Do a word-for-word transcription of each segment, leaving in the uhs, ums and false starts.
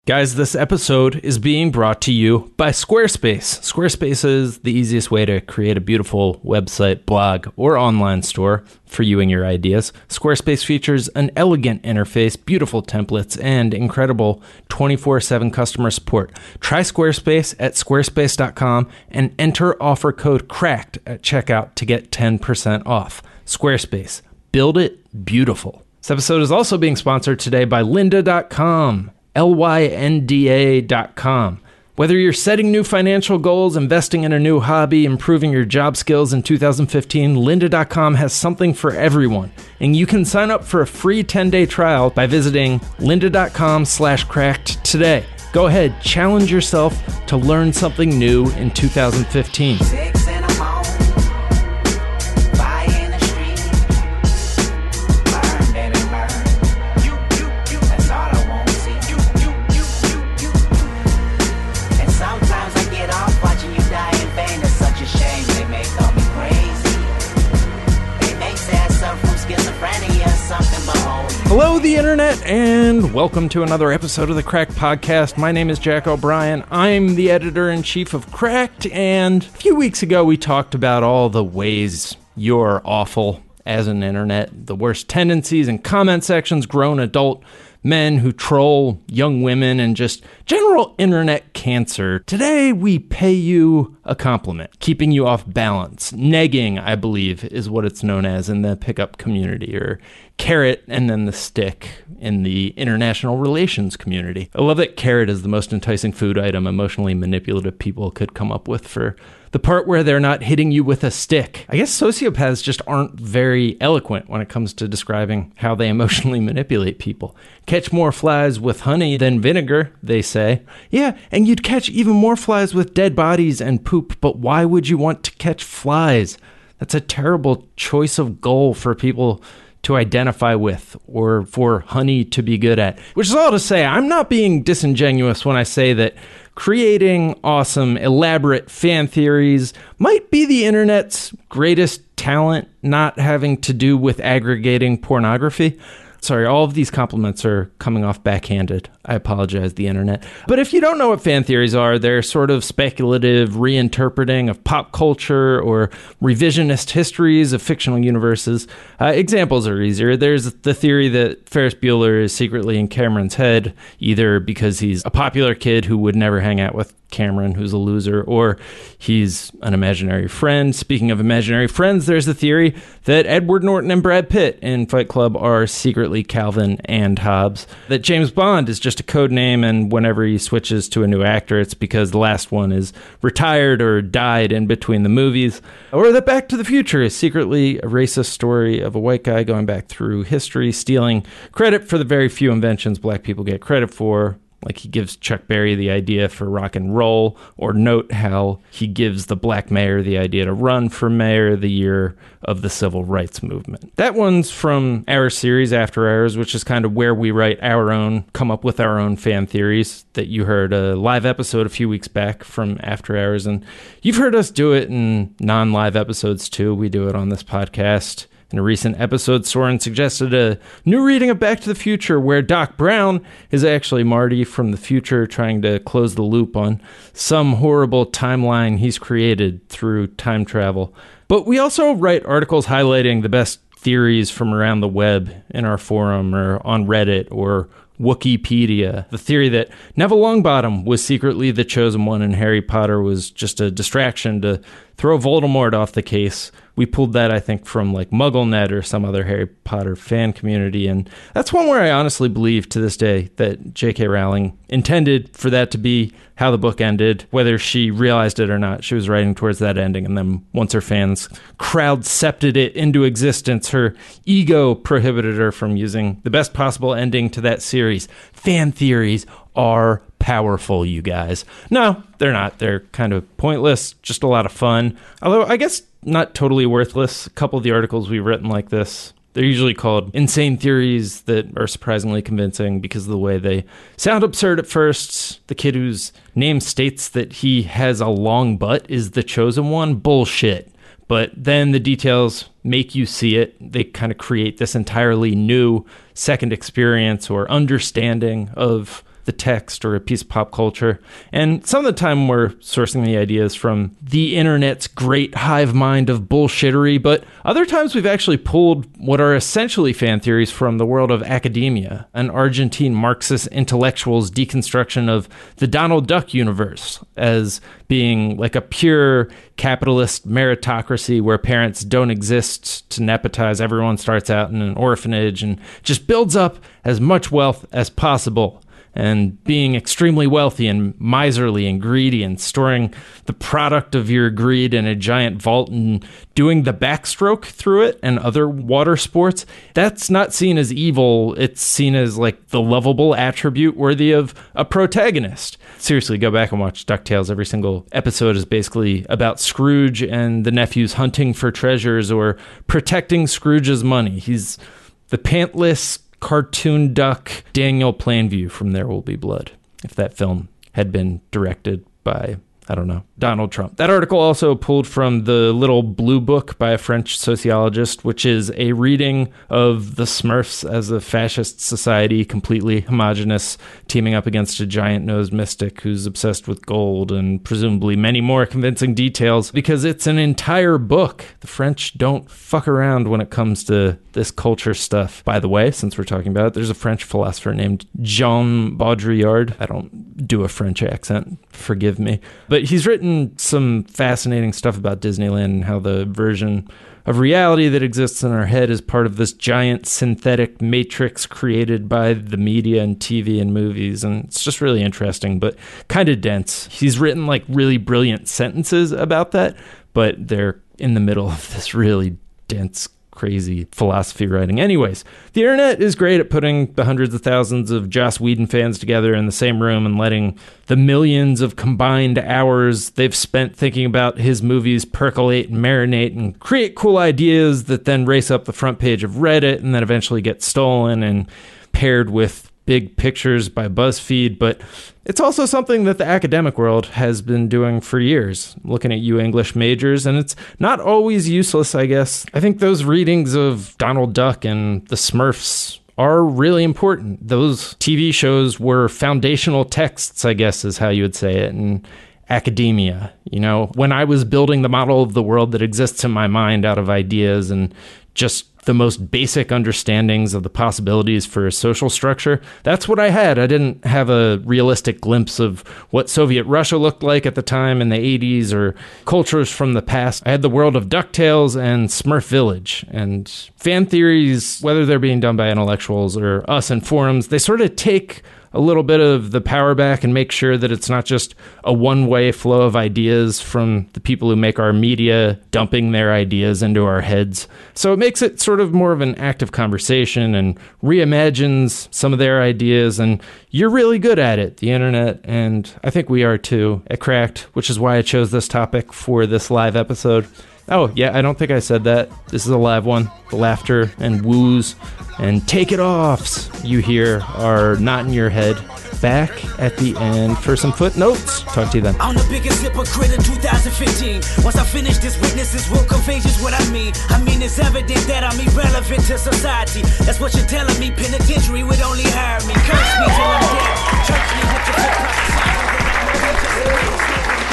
Guys, this episode is being brought to you by Squarespace. Squarespace is the easiest way to create a beautiful website, blog, or online store for you and your ideas. Squarespace features an elegant interface, beautiful templates, and incredible twenty-four seven customer support. Try Squarespace at squarespace dot com and enter offer code CRACKED at checkout to get ten percent off. Squarespace. Build it beautiful. This episode is also being sponsored today by lynda dot com. L Y N D A dot com. Whether you're setting new financial goals, investing in a new hobby, improving your job skills in two thousand fifteen, lynda dot com has something for everyone. And you can sign up for a free ten-day trial by visiting lynda dot com slash cracked today. Go ahead, challenge yourself to learn something new in two thousand fifteen. Hello, the internet, and welcome to another episode of the Cracked Podcast. My name is Jack O'Brien. I'm the editor-in-chief of Cracked, and a few weeks ago we talked about all the ways you're awful as an internet, the worst tendencies and comment sections, grown adult men who troll young women, and just general internet cancer. Today, we pay you a compliment, keeping you off balance. Negging, I believe, is what it's known as in the pickup community, or carrot and then the stick in the international relations community. I love that carrot is the most enticing food item emotionally manipulative people could come up with for the part where they're not hitting you with a stick. I guess sociopaths just aren't very eloquent when it comes to describing how they emotionally manipulate people. Catch more flies with honey than vinegar, they say. Yeah, and you'd catch even more flies with dead bodies and poop, but why would you want to catch flies? That's a terrible choice of goal for people to identify with, or for honey to be good at. Which is all to say, I'm not being disingenuous when I say that creating awesome, elaborate fan theories might be the internet's greatest talent, not having to do with aggregating pornography. Sorry, all of these compliments are coming off backhanded. I apologize, the internet. But if you don't know what fan theories are, they're sort of speculative reinterpreting of pop culture or revisionist histories of fictional universes. Uh, examples are easier. There's the theory that Ferris Bueller is secretly in Cameron's head, either because he's a popular kid who would never hang out with Cameron, who's a loser, or he's an imaginary friend. Speaking of imaginary friends, there's the theory that Edward Norton and Brad Pitt in Fight Club are secretly Calvin and Hobbes, that James Bond is just a code name, and whenever he switches to a new actor, it's because the last one is retired or died in between the movies, or that Back to the Future is secretly a racist story of a white guy going back through history, stealing credit for the very few inventions black people get credit for. Like he gives Chuck Berry the idea for rock and roll, or note how he gives the black mayor the idea to run for mayor the year of the civil rights movement. That one's from our series, After Hours, which is kind of where we write our own, come up with our own fan theories, that you heard a live episode a few weeks back from After Hours. And you've heard us do it in non-live episodes too. We do it on this podcast. In a recent episode, Soren suggested a new reading of Back to the Future where Doc Brown is actually Marty from the future trying to close the loop on some horrible timeline he's created through time travel. But we also write articles highlighting the best theories from around the web in our forum or on Reddit or Wikipedia. The theory that Neville Longbottom was secretly the chosen one and Harry Potter was just a distraction to throw Voldemort off the case. We pulled that, I think, from like MuggleNet or some other Harry Potter fan community. And that's one where I honestly believe to this day that J K Rowling intended for that to be how the book ended. Whether she realized it or not, she was writing towards that ending. And then once her fans crowd-septed it into existence, her ego prohibited her from using the best possible ending to that series. Fan theories are powerful, you guys. No, they're not. They're kind of pointless, just a lot of fun. Although, I guess not totally worthless. A couple of the articles we've written like this, they're usually called insane theories that are surprisingly convincing because of the way they sound absurd at first. The kid whose name states that he has a long butt is the chosen one. Bullshit. But then the details make you see it. They kind of create this entirely new second experience or understanding of the the text or a piece of pop culture. And some of the time we're sourcing the ideas from the internet's great hive mind of bullshittery, but other times we've actually pulled what are essentially fan theories from the world of academia, an Argentine Marxist intellectual's deconstruction of the Donald Duck universe as being like a pure capitalist meritocracy where parents don't exist to nepotize. Everyone starts out in an orphanage and just builds up as much wealth as possible. And being extremely wealthy and miserly and greedy and storing the product of your greed in a giant vault and doing the backstroke through it and other water sports, that's not seen as evil. It's seen as like the lovable attribute worthy of a protagonist. Seriously, go back and watch DuckTales. Every single episode is basically about Scrooge and the nephews hunting for treasures or protecting Scrooge's money. He's the pantless cartoon duck Daniel Plainview from There Will Be Blood, if that film had been directed by, I don't know, Donald Trump. That article also pulled from the Little Blue Book by a French sociologist, which is a reading of the Smurfs as a fascist society, completely homogenous, teaming up against a giant-nosed mystic who's obsessed with gold and presumably many more convincing details, because it's an entire book. The French don't fuck around when it comes to this culture stuff. By the way, since we're talking about it, there's a French philosopher named Jean Baudrillard. I don't do a French accent, forgive me. But he's written some fascinating stuff about Disneyland and how the version of reality that exists in our head is part of this giant synthetic matrix created by the media and T V and movies. And it's just really interesting, but kind of dense. He's written like really brilliant sentences about that, but they're in the middle of this really dense, crazy philosophy writing. Anyways, the internet is great at putting the hundreds of thousands of Joss Whedon fans together in the same room and letting the millions of combined hours they've spent thinking about his movies percolate and marinate and create cool ideas that then race up the front page of Reddit and then eventually get stolen and paired with big pictures by BuzzFeed. But it's also something that the academic world has been doing for years, looking at you English majors, and it's not always useless, I guess. I think those readings of Donald Duck and the Smurfs are really important. Those T V shows were foundational texts, I guess is how you would say it, in academia. You know, when I was building the model of the world that exists in my mind out of ideas and just the most basic understandings of the possibilities for a social structure, that's what I had. I didn't have a realistic glimpse of what Soviet Russia looked like at the time in the eighties or cultures from the past. I had the world of DuckTales and Smurf Village. And fan theories, whether they're being done by intellectuals or us in forums, they sort of take a little bit of the power back and make sure that it's not just a one-way flow of ideas from the people who make our media dumping their ideas into our heads. So it makes it sort of more of an active conversation and reimagines some of their ideas, and you're really good at it, the internet, and I think we are too at Cracked, which is why I chose this topic for this live episode. Oh, yeah, I don't think I said that. This is a live one. The laughter and woos and take it offs you hear are not in your head. Back at the end for some footnotes. Talk to you then. I'm the biggest hypocrite in two thousand fifteen. Once I finish this, witnesses will convey just what I mean. I mean, it's evident that I'm irrelevant to society. That's what you're telling me. Penitentiary would only hire me. Curse me till I'm dead. Church me with the hip-hop.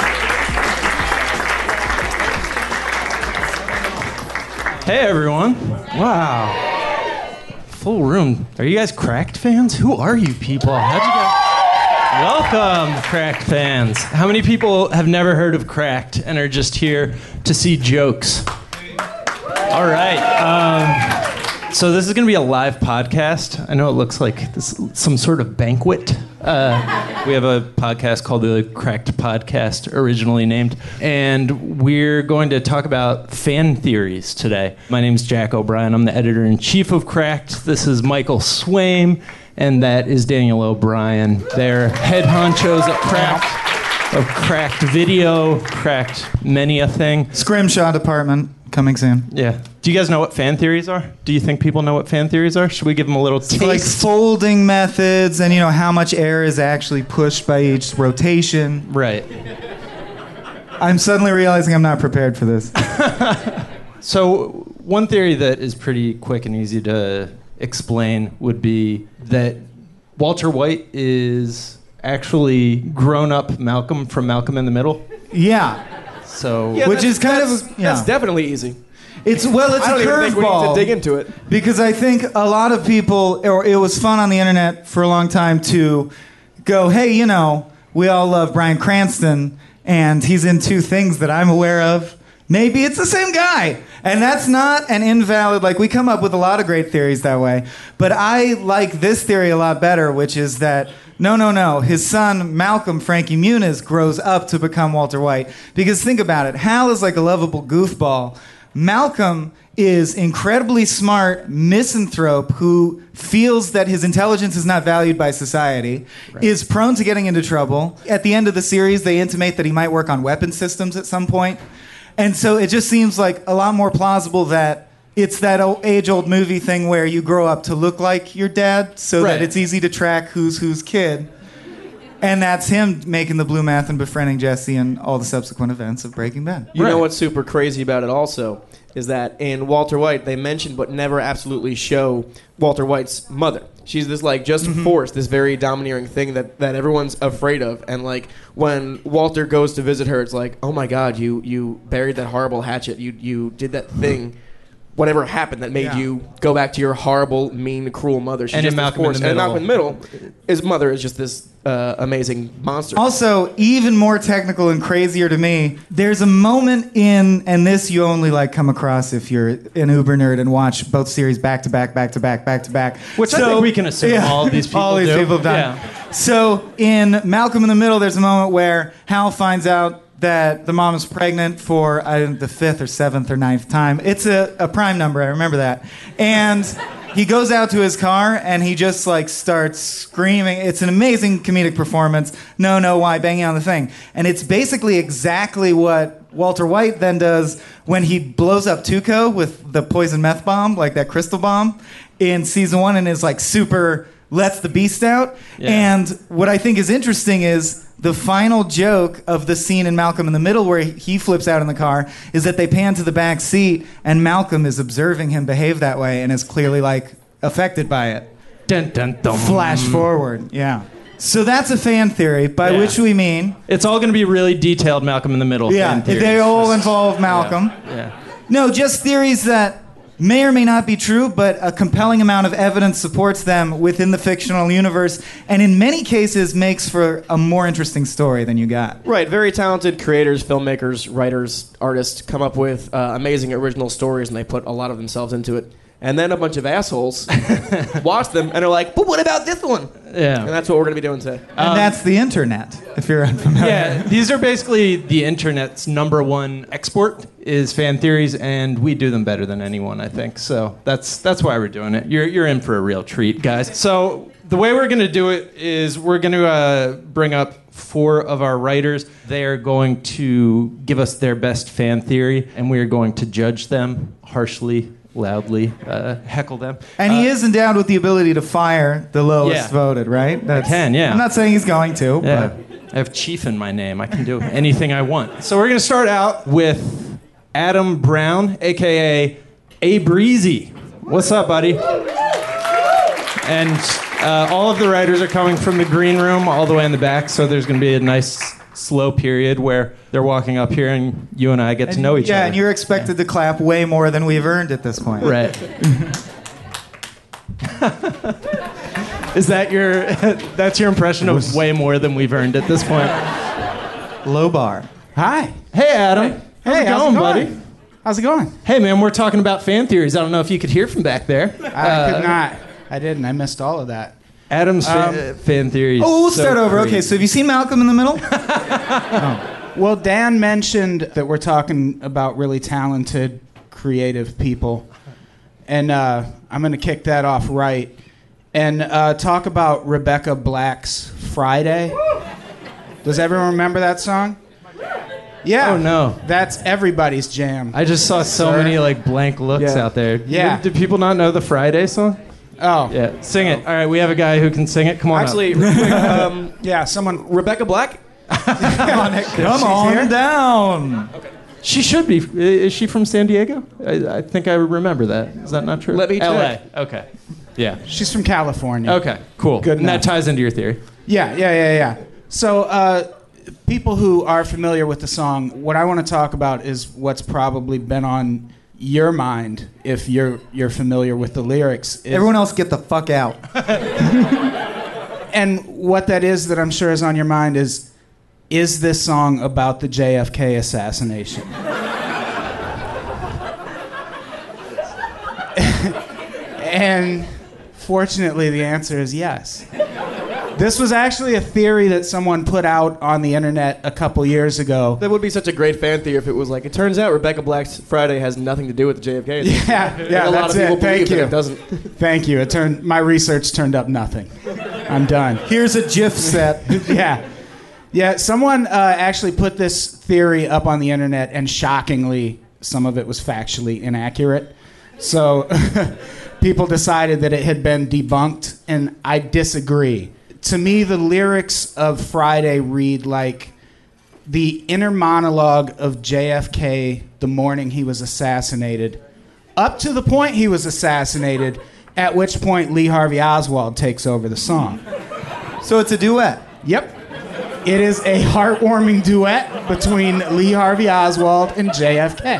Hey everyone. Wow. Full room. Are you guys Cracked fans? Who are you people? How'd you guys... Welcome, Cracked fans. How many people have never heard of Cracked and are just here to see jokes? All right. Um, so this is going to be a live podcast. I know it looks like this some sort of banquet. Uh, we have a podcast called the Cracked Podcast, originally named, and we're going to talk about fan theories today. My name's Jack O'Brien. I'm the editor-in-chief of Cracked. This is Michael Swaim, and that is Daniel O'Brien. They're head honchos at Cracked, of Cracked Video, Cracked many a thing. Scrimshaw department coming soon. Yeah. Do you guys know what fan theories are? Do you think people know what fan theories are? Should we give them a little taste? Like folding methods and, you know, how much air is actually pushed by each rotation. Right. I'm suddenly realizing I'm not prepared for this. So one theory that is pretty quick and easy to explain would be that Walter White is actually grown up Malcolm from Malcolm in the Middle. Yeah. So, Yeah, which that's- is kind that's, of yeah. that's definitely easy. It's well, it's I don't a even think we need curveball. to dig into it. Because I think a lot of people, or it was fun on the internet for a long time to go, hey, you know, we all love Bryan Cranston, and he's in two things that I'm aware of. Maybe it's the same guy. And that's not an invalid, like, we come up with a lot of great theories that way. But I like this theory a lot better, which is that, no, no, no, his son, Malcolm Frankie Muniz, grows up to become Walter White. Because think about it, Hal is like a lovable goofball. Malcolm is incredibly smart misanthrope who feels that his intelligence is not valued by society, right. is prone to getting into trouble. At the end of the series, they intimate that he might work on weapon systems at some point. And so it just seems like a lot more plausible that it's that old, age-old movie thing where you grow up to look like your dad so right. that it's easy to track who's whose kid. And that's him making the blue math and befriending Jesse and all the subsequent events of Breaking Bad. You right. know what's super crazy about it also is that in Walter White, they mention but never absolutely show Walter White's mother. She's this, like, just mm-hmm. force, this very domineering thing that, that everyone's afraid of. And, like, when Walter goes to visit her, it's like, oh, my God, you you buried that horrible hatchet. You you did that thing, whatever happened that made yeah. you go back to your horrible, mean, cruel mother. She's and just in Malcolm force. in the And Middle. in Malcolm in the Middle, his mother is just this uh, amazing monster. Also, even more technical and crazier to me, there's a moment in, and this you only like come across if you're an Uber nerd and watch both series back to back, back to back, back to back. Which I think we can assume all of these people all these do. people have done. Yeah. So in Malcolm in the Middle, there's a moment where Hal finds out that the mom is pregnant for uh, the fifth or seventh or ninth time. It's a, a prime number, I remember that. And he goes out to his car and he just like starts screaming. It's an amazing comedic performance. No, no, why? Banging on the thing. And it's basically exactly what Walter White then does when he blows up Tuco with the poison meth bomb, like that crystal bomb, in season one and is like super lets the beast out. Yeah. And what I think is interesting is the final joke of the scene in Malcolm in the Middle where he flips out in the car is that they pan to the back seat and Malcolm is observing him behave that way and is clearly like affected by it. Dun, dun, dun. Flash forward, yeah. So that's a fan theory, by Yeah. which we mean... It's all going to be really detailed Malcolm in the Middle. Yeah, fan theories. they all involve Malcolm. Yeah. yeah. No, just theories that may or may not be true, but a compelling amount of evidence supports them within the fictional universe, and in many cases makes for a more interesting story than you got. Right, very talented creators, filmmakers, writers, artists come up with uh, amazing original stories, and they put a lot of themselves into it. And then a bunch of assholes watch them and are like, but what about this one? Yeah. And that's what we're going to be doing today. And that's the internet, if you're unfamiliar. Yeah, these are basically the internet's number one export is fan theories, and we do them better than anyone, I think. So that's that's why we're doing it. You're you're in for a real treat, guys. So the way we're going to do it is we're going to uh, bring up four of our writers. They are going to give us their best fan theory, and we are going to judge them harshly, loudly, uh, heckle them. And he Uh, is endowed with the ability to fire the lowest Yeah. voted, right? That's, can, yeah. I'm not saying he's going to, Yeah. but... I have Chief in my name. I can do anything I want. So we're going to start out with Adam Brown, a k a. A Breezy. What's up, buddy? And uh, all of the writers are coming from the green room all the way in the back, so there's going to be a nice slow period where they're walking up here and you and I get to know each yeah, other. and you're expected to clap way more than we've earned at this point. Right. Is that your that's your impression of way more than we've earned at this point? Low bar. Hi. Hey, Adam. How's Hey, it how's going, it buddy? going? How's it going? Hey, man, we're talking about fan theories. I don't know if you could hear from back there. I could not. I didn't. I missed all of that. Adam's fa- Um, uh, fan theories. Oh, we'll so start over. crazy. Okay, so have you seen Malcolm in the Middle? Well, Dan mentioned that we're talking about really talented, creative people. And uh, I'm going to kick that off right. And uh, talk about Rebecca Black's Friday. Does everyone remember that song? Yeah. Oh, no. That's everybody's jam. I just saw so Sir. many like blank looks Yeah. out there. Yeah. Do people not know the Friday song? Oh. Yeah. Sing it. All right, we have a guy who can sing it. Come on. Actually, up. real quick, um, Yeah, someone... Rebecca Black? Come on down. She should be. Is she from San Diego? I, I think I remember that. Is that not true? Let me L A. check. Okay. Yeah. She's from California. Okay, cool. Good and enough. that ties into your theory. Yeah, yeah, yeah, yeah. So, uh, people who are familiar with the song, what I want to talk about is what's probably been on your mind if you're you're familiar with the lyrics. Is, Everyone else get the fuck out. and what that is that I'm sure is on your mind is, is this song about the J F K assassination? And fortunately, the answer is yes. This was actually a theory that someone put out on the internet a couple years ago. That would be such a great fan theory if it was like, it turns out Rebecca Black's Friday has nothing to do with the J F K. Yeah, Like yeah, a lot that's of people it. Thank believe that you. it doesn't. Thank you. It turned my research turned up nothing. I'm done. Here's a GIF set. Yeah, yeah. Someone uh, actually put this theory up on the internet, and shockingly, some of it was factually inaccurate. So people decided that it had been debunked, and I disagree. To me, the lyrics of Friday read like the inner monologue of J F K the morning he was assassinated, up to the point he was assassinated, at which point Lee Harvey Oswald takes over the song. So it's a duet. Yep. It is a heartwarming duet between Lee Harvey Oswald and J F K.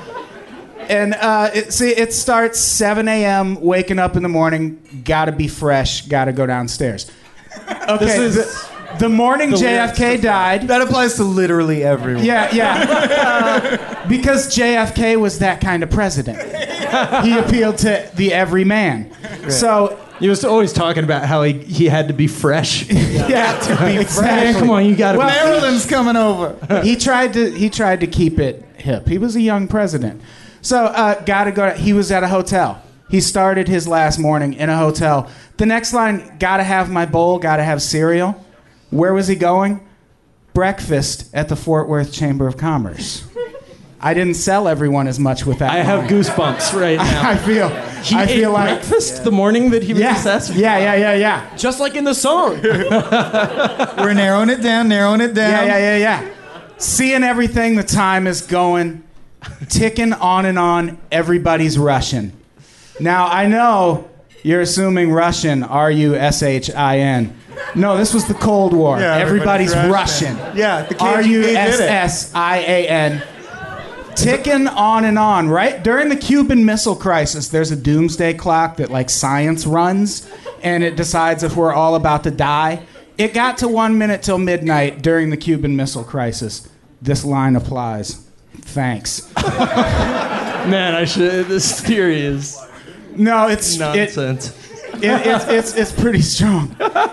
And uh, it, see, it starts seven a.m., waking up in the morning, gotta be fresh, gotta go downstairs. Okay, This is the, the morning the J F K lyrics. died. That applies to literally everyone. Yeah, yeah. Uh, because J F K was that kind of president. He appealed to the everyman. So, He was always talking about how he, he had to be fresh. yeah, to be Man, come on, you gotta Well, be Maryland's coming over. he tried to he tried to keep it hip. He was a young president. So, uh, gotta go. He was at a hotel. He started his last morning in a hotel. The next line, gotta have my bowl, gotta have cereal. Where was he going? Breakfast at the Fort Worth Chamber of Commerce. I didn't sell everyone as much with that. I have line. goosebumps right now. I feel. He I ate feel like. breakfast the morning that he was Yeah, assassinated. yeah, yeah, yeah, yeah. Just like in the song. We're narrowing it down, narrowing it down. Yeah, yeah, yeah, yeah. Seeing everything, the time is going, ticking on and on. Everybody's Russian. Now, I know you're assuming Russian, R U S H I N. No, this was the Cold War. Yeah, everybody's, everybody's Russian. Russian. Yeah, the K G B R U S did it. S I A N. Ticking on and on, right? During the Cuban Missile Crisis, there's a doomsday clock that, like, science runs, and it decides if we're all about to die. It got to one minute till midnight during the Cuban Missile Crisis. This line applies. Thanks. Man, I should. This theory is No, it's it, nonsense. it, it's, it's it's pretty strong.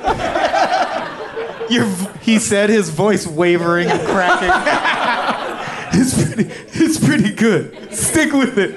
Your, v- he said, his voice wavering and cracking. It's pretty, it's pretty good. Stick with it.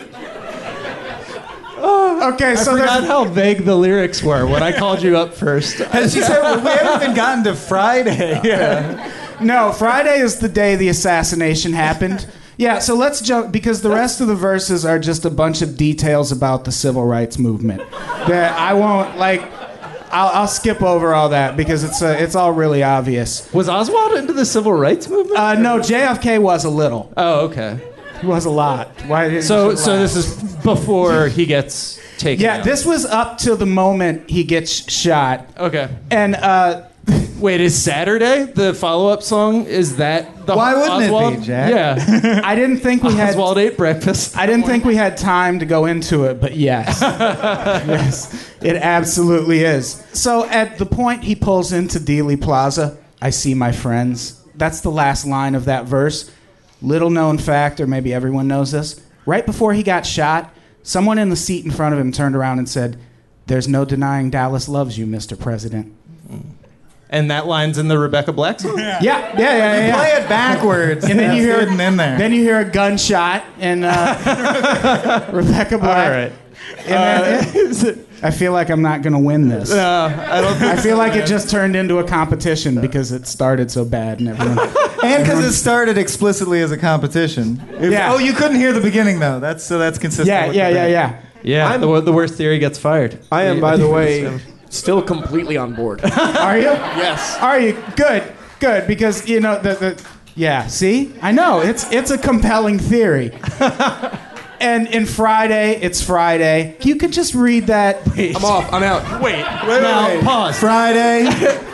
Okay, I so forgot there's how vague the lyrics were when I called you up first. As you said, we haven't even gotten to Friday. Yeah. no Friday is the day the assassination happened. Yeah, so let's jump because the rest of the verses are just a bunch of details about the civil rights movement that I won't like. I'll, I'll skip over all that because it's uh, it's all really obvious. Was Oswald into the civil rights movement? Uh, no, J F K was a little. oh, okay. He was a lot. Why didn't So, you so laugh? this is before he gets taken. Yeah, out. this was up till the moment he gets shot, Okay. and uh, Wait, is Saturday the follow-up song? Is that the Why wouldn't it be, Oswald? Jack? Yeah. I didn't think we had. Oswald ate breakfast. I didn't think we had time to go into it, but yes. Yes, it absolutely is. So at the point he pulls into Dealey Plaza, I see my friends. That's the last line of that verse. Little known fact, or maybe everyone knows this. Right before he got shot, someone in the seat in front of him turned around and said, "There's no denying Dallas loves you, Mister President." And that line's in the Rebecca Black song? Yeah, yeah, yeah, yeah. yeah. Play it backwards. And then you hear hidden in there. Then you hear a gunshot and uh, Rebecca Black. All right. And then, I feel like I'm not gonna win this. No, I don't think I feel like it just turned into a competition because it started so bad and everyone. And because it started explicitly as a competition. It- Yeah. Oh, you couldn't hear the beginning though. That's so that's consistent. Yeah, with yeah, the yeah, bit. yeah. Yeah, the, the worst theory gets fired. I am, by the way, still completely on board. Are you? Yes. Are you? Good, good. Because you know the, the yeah. See, I know it's it's a compelling theory. And in Friday, it's Friday. You could just read that. I'm off. I'm out. Wait, Wait, now, wait. pause. Friday,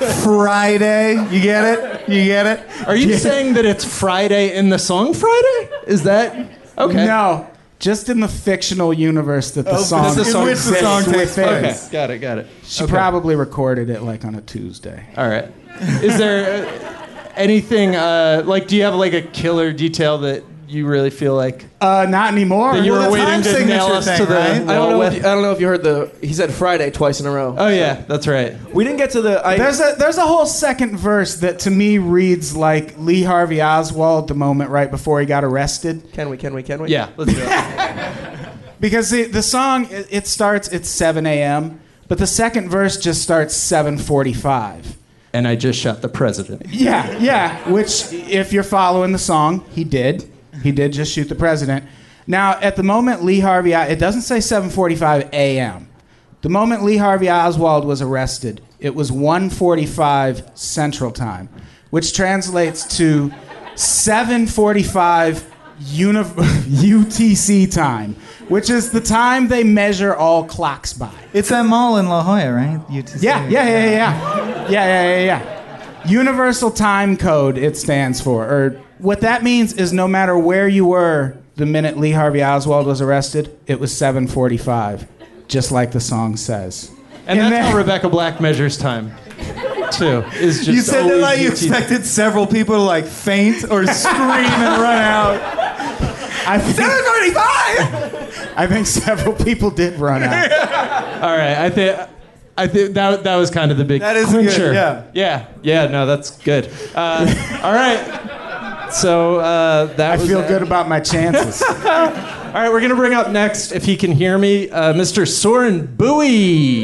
Friday. You get it? You get it? Are you saying that it's Friday in the song Friday? Is that okay? No, just in the fictional universe that the Oh, song, in the song which the song takes within. place. Okay, got it, got it. She Okay. probably recorded it like on a Tuesday. All right. Is there uh, anything uh, like? Do you have like a killer detail that you really feel like Uh, not anymore. that you Well, were the waiting time to signature nail us thing, to the right? I don't wall know. If with? you, I don't know if you heard the. He said Friday twice in a row. Oh yeah, that's right. We didn't get to the. I, There's a there's a whole second verse that to me reads like Lee Harvey Oswald the moment right before he got arrested. can we? Can we? Can we? Yeah, let's do it. Because the, the song, it, it starts at seven a.m., but the second verse just starts seven forty-five. And I just shot the president. Yeah, yeah, which, if you're following the song, he did. He did just shoot the president. Now, at the moment Lee Harvey, it doesn't say seven forty-five a.m. The moment Lee Harvey Oswald was arrested, it was one forty-five Central Time, which translates to seven forty-five Uni- U T C time, which is the time they measure all clocks by. It's that mall in La Jolla, right? U T C. Yeah, yeah, yeah, yeah, yeah, yeah, yeah, yeah, yeah. Universal Time Code, it stands for. Or what that means is no matter where you were the minute Lee Harvey Oswald was arrested, it was seven forty-five, just like the song says. And And that's then- how Rebecca Black measures time, too. Is just You said that always like you U T. expected several people to like faint or scream and run out. I think, seven forty-five. I think several people did run out. All right, I think I think that that was kind of the big That is good, clincher. yeah. yeah, yeah. No, that's good. Uh, all right, so uh, that I was feel that. good about my chances. All right, we're gonna bring up next, if he can hear me, uh, Mister Soren Bowie.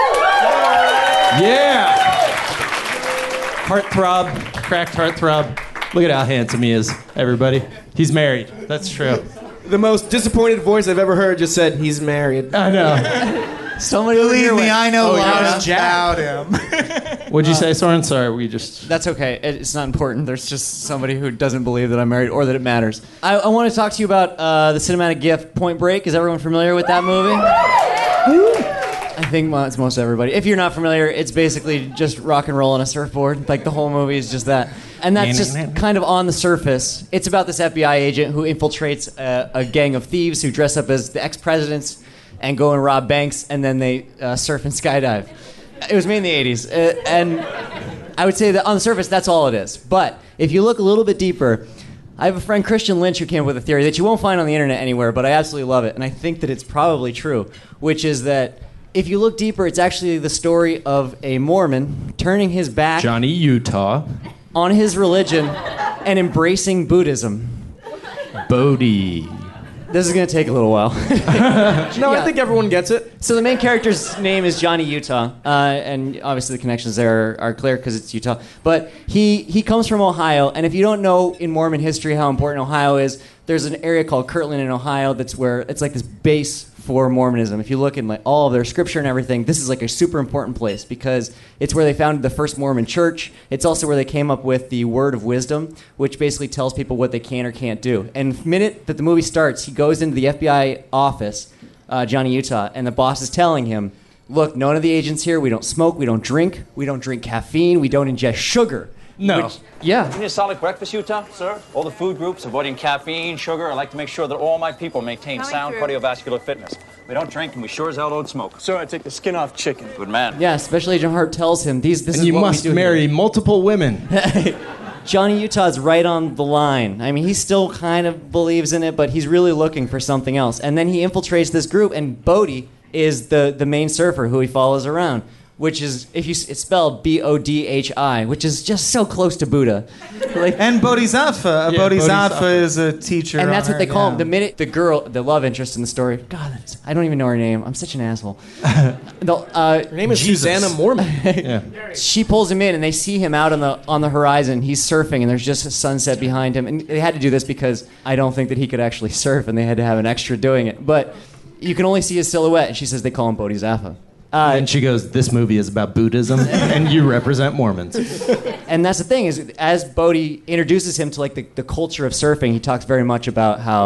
Yeah, heartthrob, cracked heartthrob. Look at how handsome he is, everybody. He's married. That's true. The most disappointed voice I've ever heard just said he's married. I know. Somebody over Believe here me, went- I know Oh, a lot yeah. about him. What'd you say, Soren? Sorry, we just. That's okay. It- It's not important. There's just somebody who doesn't believe that I'm married or that it matters. I, I want to talk to you about uh, the cinematic gift Point Break. Is everyone familiar with that movie? I think well, it's most everybody. If you're not familiar, it's basically just rock and roll on a surfboard. Like the whole movie is just that. And that's just kind of on the surface. It's about this F B I agent who infiltrates a, a gang of thieves who dress up as the ex-presidents and go and rob banks, and then they uh, surf and skydive. It was made in the eighties. Uh, and I would say that on the surface, that's all it is. But if you look a little bit deeper, I have a friend, Christian Lynch, who came up with a theory that you won't find on the internet anywhere, but I absolutely love it. And I think that it's probably true, which is that if you look deeper, it's actually the story of a Mormon turning his back Johnny Utah. on his religion and embracing Buddhism. Bodhi. This is going to take a little while. No, I Yeah. think everyone gets it. So the main character's name is Johnny Utah, uh, and obviously the connections there are, are clear because it's Utah. But he, he comes from Ohio, and if you don't know in Mormon history how important Ohio is, there's an area called Kirtland in Ohio that's where it's like this base for Mormonism. If you look in like all of their scripture and everything, this is like a super important place because it's where they founded the first Mormon church. It's also where they came up with the word of wisdom, which basically tells people what they can or can't do. And the minute that the movie starts, he goes into the F B I office, uh, Johnny Utah, and the boss is telling him, look, none of the agents here, we don't smoke, we don't drink, we don't drink caffeine, we don't ingest sugar. No. Which- yeah. Give me a solid breakfast, Utah, sir. All the food groups, avoiding caffeine, sugar. I like to make sure that all my people maintain Coming sound through. cardiovascular fitness. We don't drink, and we sure as hell don't smoke. Sir, I take the skin off chicken. Good man. Yeah, Special Agent Hart tells him these. This And is you what must we do marry here. multiple women. Johnny Utah's right on the line. I mean, he still kind of believes in it, but he's really looking for something else. And then he infiltrates this group, and Bodhi is the, the main surfer who he follows around, which is, if you s- it's spelled B O D H I, which is just so close to Buddha. Like, And Bodhisattva. A Yeah, Bodhisattva, Bodhisattva. is a teacher. and that's on what they her, call yeah. him. The minute the girl, the love interest in the story, God, that's, I don't even know her name. I'm such an asshole. the, uh, Her name is Jesus. Susanna Mormon. Yeah. she pulls him in, and they see him out on the on the horizon. He's surfing, and there's just a sunset behind him. And they had to do this because I don't think that he could actually surf, and they had to have an extra doing it. But you can only see his silhouette, and she says they call him Bodhisattva. Uh, And she goes, this movie is about Buddhism, and you represent Mormons. and that's the thing is, as Bodhi introduces him to like the, the culture of surfing, he talks very much about how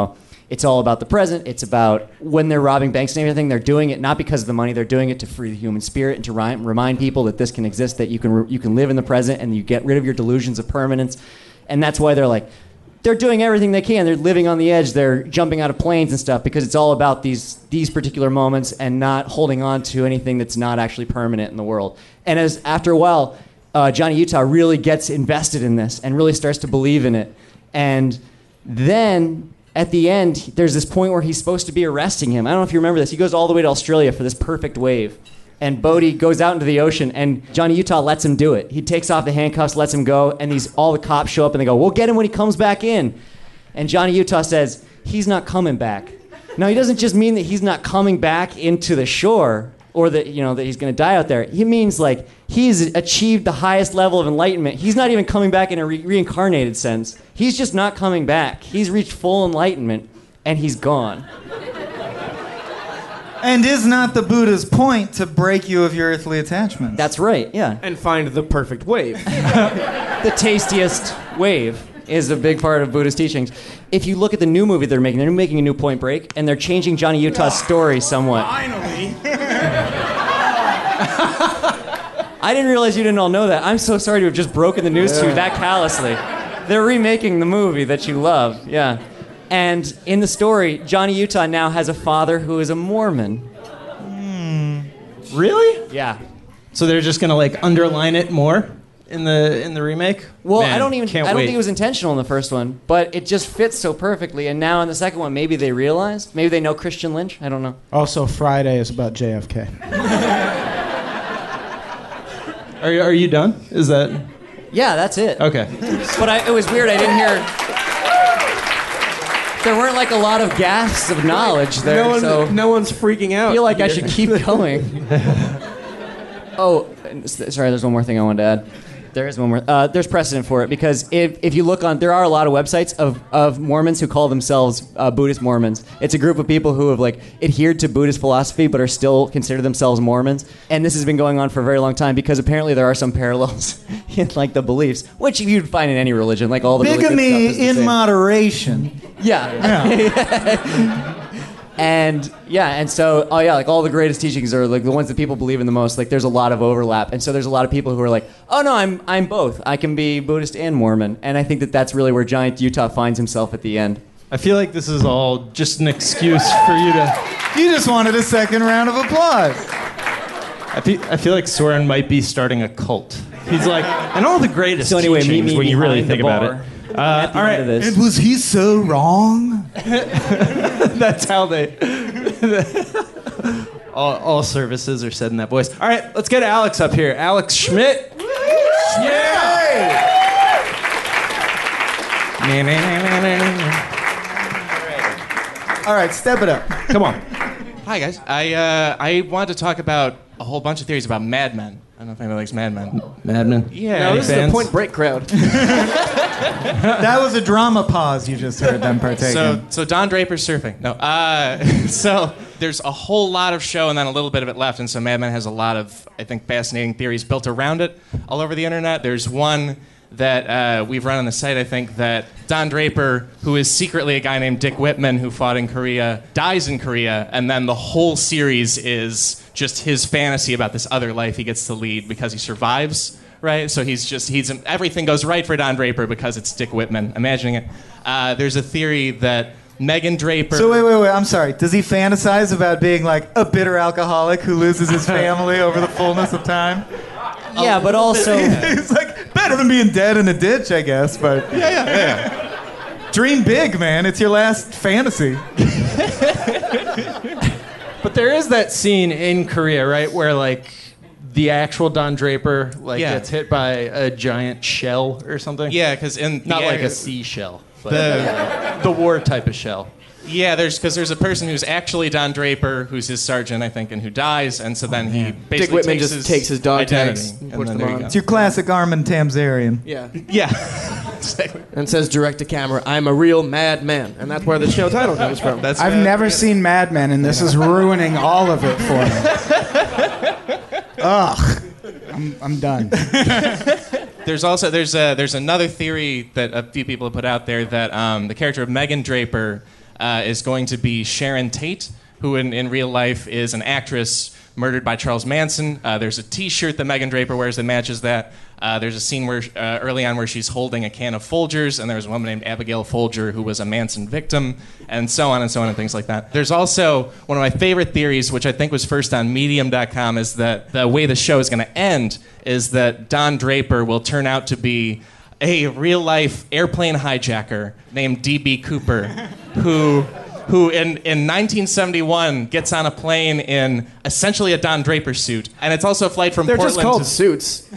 it's all about the present. It's about when they're robbing banks and everything, they're doing it not because of the money. They're doing it to free the human spirit and to ri- remind people that this can exist, that you can re- you can live in the present and you get rid of your delusions of permanence. And that's why they're like, they're doing everything they can. They're living on the edge. They're jumping out of planes and stuff because it's all about these these particular moments and not holding on to anything that's not actually permanent in the world. And as after a while, uh, Johnny Utah really gets invested in this and really starts to believe in it. And then at the end, there's this point where he's supposed to be arresting him. I don't know if you remember this. He goes all the way to Australia for this perfect wave. And Bodhi goes out into the ocean, and Johnny Utah lets him do it. He takes off the handcuffs, lets him go, and these all the cops show up, and they go, "We'll get him when he comes back in." And Johnny Utah says, "He's not coming back." Now, he doesn't just mean that he's not coming back into the shore, or that, you know, that he's going to die out there. He means, like, he's achieved the highest level of enlightenment. He's not even coming back in a re- reincarnated sense. He's just not coming back. He's reached full enlightenment, and he's gone. And is not the Buddha's point to break you of your earthly attachments? That's right, yeah. And find the perfect wave. The tastiest wave is a big part of Buddhist teachings. If you look at the new movie they're making, they're making a new Point Break, and they're changing Johnny Utah's story somewhat. Finally. I didn't realize you didn't all know that. I'm so sorry to have just broken the news to you that callously. They're remaking the movie that you love, yeah. And in the story, Johnny Utah now has a father who is a Mormon. Really? Yeah. So they're just gonna like underline it more in the in the remake? Well, Man, I don't even. I can't don't wait. think it was intentional in the first one, but it just fits so perfectly. And now in the second one, maybe they realized. Maybe they know Christian Lynch. I don't know. Also, Friday is about J F K. Are you, are you done? Is that Yeah, that's it. okay? But I, it was weird. I didn't hear. There weren't like a lot of gasps of knowledge there, No, one, so no one's freaking out. I feel like I here. should keep going. Oh, sorry. There's one more thing I wanted to add. There is one more. Uh, there's precedent for it because if, if you look on, there are a lot of websites of, of Mormons who call themselves uh, Buddhist Mormons. It's a group of people who have like adhered to Buddhist philosophy but are still consider themselves Mormons. And this has been going on for a very long time because apparently there are some parallels in like the beliefs, which you'd find in any religion, like all the really good stuff Bigamy is the in same. moderation. Yeah. Yeah. And yeah, and so oh yeah, like all the greatest teachings are like the ones that people believe in the most. Like there's a lot of overlap, and so there's a lot of people who are like, oh no, I'm I'm both. I can be Buddhist and Mormon, and I think that that's really where Giant Utah finds himself at the end. I feel like this is all just an excuse for you to. You just wanted a second round of applause. I feel, I feel like Soren might be starting a cult. He's like, and all the greatest So anyway, teachings meet me when you really behind the think about bar. it. Uh, At the all end right, of this. And was he so wrong? that's how they. all, all services are said in that voice. All right, let's get Alex up here. Alex Schmidt. Yeah. All right, step it up. Come on. Hi guys. I uh, I wanted to talk about a whole bunch of theories about Mad Men. I don't know if anybody likes Mad Men. Mad Men. Yeah. No, any this is fans? a Point Break crowd. That was a drama pause you just heard them partake So in. so Don Draper's surfing. No. Uh, so there's a whole lot of show and then a little bit of it left, and so Mad Men has a lot of I think fascinating theories built around it all over the internet. There's one that uh, we've run on the site, I think, that Don Draper, who is secretly a guy named Dick Whitman who fought in Korea, dies in Korea, and then the whole series is just his fantasy about this other life he gets to lead because he survives, right? So he's just, he's everything goes right for Don Draper because it's Dick Whitman, imagining it. Uh, there's a theory that Megan Draper... So wait, wait, wait. I'm sorry. Does he fantasize about being like a bitter alcoholic who loses his family over the fullness of time? Yeah, but also He's like better than being dead in a ditch, I guess. But Yeah, yeah, yeah. dream big, man. It's your last fantasy. But there is that scene in Korea, right, where like the actual Don Draper like Yeah. gets hit by a giant shell or something. Yeah, because in the Not like area- a seashell, but The- the war type of shell. Yeah, there's because there's a person who's actually Don Draper, who's his sergeant, I think, and who dies, and so then he basically Dick Whitman takes just his takes his dog identity, tags and and puts then them there you on. go. It's your classic Armin Tamzarian. Yeah. Yeah, exactly. And says direct to camera, I'm a real mad man. And that's where the show title comes from. That's I've uh, never seen Mad Men, and this is ruining all of it for me. Ugh. I'm, I'm done. There's also there's a, there's another theory that a few people have put out there that um, the character of Megan Draper uh, is going to be Sharon Tate, who in, in real life is an actress murdered by Charles Manson. Uh, there's a T-shirt that Megan Draper wears that matches that. Uh, there's a scene where uh, early on where she's holding a can of Folgers, and there's a woman named Abigail Folger who was a Manson victim, and so on and so on and things like that. There's also one of my favorite theories, which I think was first on Medium dot com, is that the way the show is going to end is that Don Draper will turn out to be a real-life airplane hijacker named D B Cooper, who... who in, in nineteen seventy-one gets on a plane in essentially a Don Draper suit. And it's also a flight from They're Portland just called to... suits.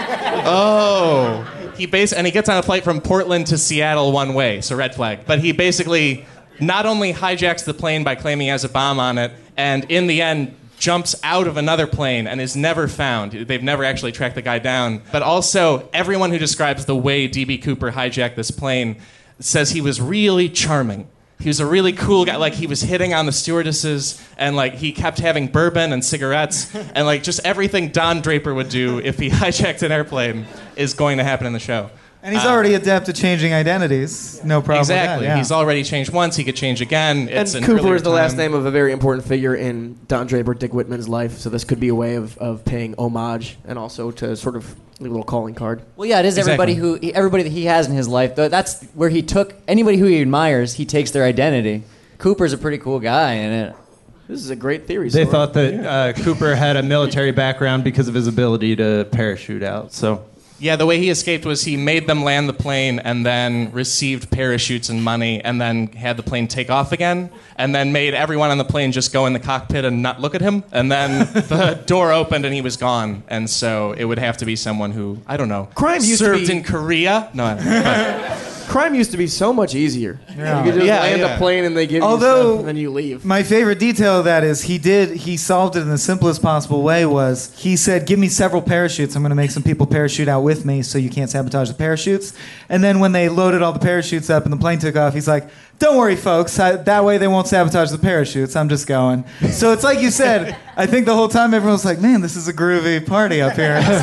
Oh. He bas- and he gets on a flight from Portland to Seattle one way, so red flag. But he basically not only hijacks the plane by claiming he has a bomb on it, and in the end jumps out of another plane and is never found. They've never actually tracked the guy down. But also, everyone who describes the way D B Cooper hijacked this plane says he was really charming. He was a really cool guy. Like, he was hitting on the stewardesses, and, like, he kept having bourbon and cigarettes, and, like, just everything Don Draper would do if he hijacked an airplane is going to happen in the show. And he's Uh, already adept at changing identities. No problem Exactly. with that. Yeah. He's already changed once. He could change again. It's and an Cooper earlier is the last time. name of a very important figure in Don Draper, Dick Whitman's life, so this could be a way of, of paying homage and also to sort of leave a little calling card. Well, yeah, it is everybody who he- everybody that he has in his life. Though that's where he took anybody who he admires. He takes their identity. Cooper's a pretty cool guy, and it. This is a great theory. They Sorg. thought that uh, Cooper had a military background because of his ability to parachute out. So Yeah, the way he escaped was he made them land the plane and then received parachutes and money and then had the plane take off again and then made everyone on the plane just go in the cockpit and not look at him. And then the door opened and he was gone. And so it would have to be someone who, I don't know, Crime used to served be- in Korea. No, I don't know. Crime used to be so much easier. Yeah. You could just Yeah, land yeah. a plane and they give Although- you stuff and then you leave. My favorite detail of that is he did he solved it in the simplest possible way. Was he said, "Give me several parachutes. I'm going to make some people parachute out with me, so you can't sabotage the parachutes." And then when they loaded all the parachutes up and the plane took off, he's like, "Don't worry, folks. I, that way they won't sabotage the parachutes. I'm just going." So it's like you said. I think the whole time everyone was like, "Man, this is a groovy party up here in the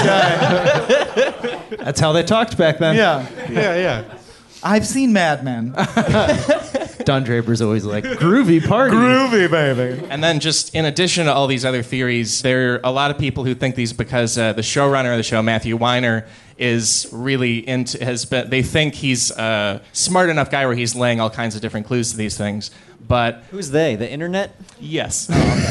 sky." that's how they talked back then. Yeah, Yeah, yeah. I've seen Mad Men. Don Draper's always like, groovy party. Groovy, baby. And then just in addition to all these other theories, there are a lot of people who think these because uh, the showrunner of the show, Matthew Weiner, is really into, has been, they think he's a smart enough guy where he's laying all kinds of different clues to these things. But Who's they? The internet? yes.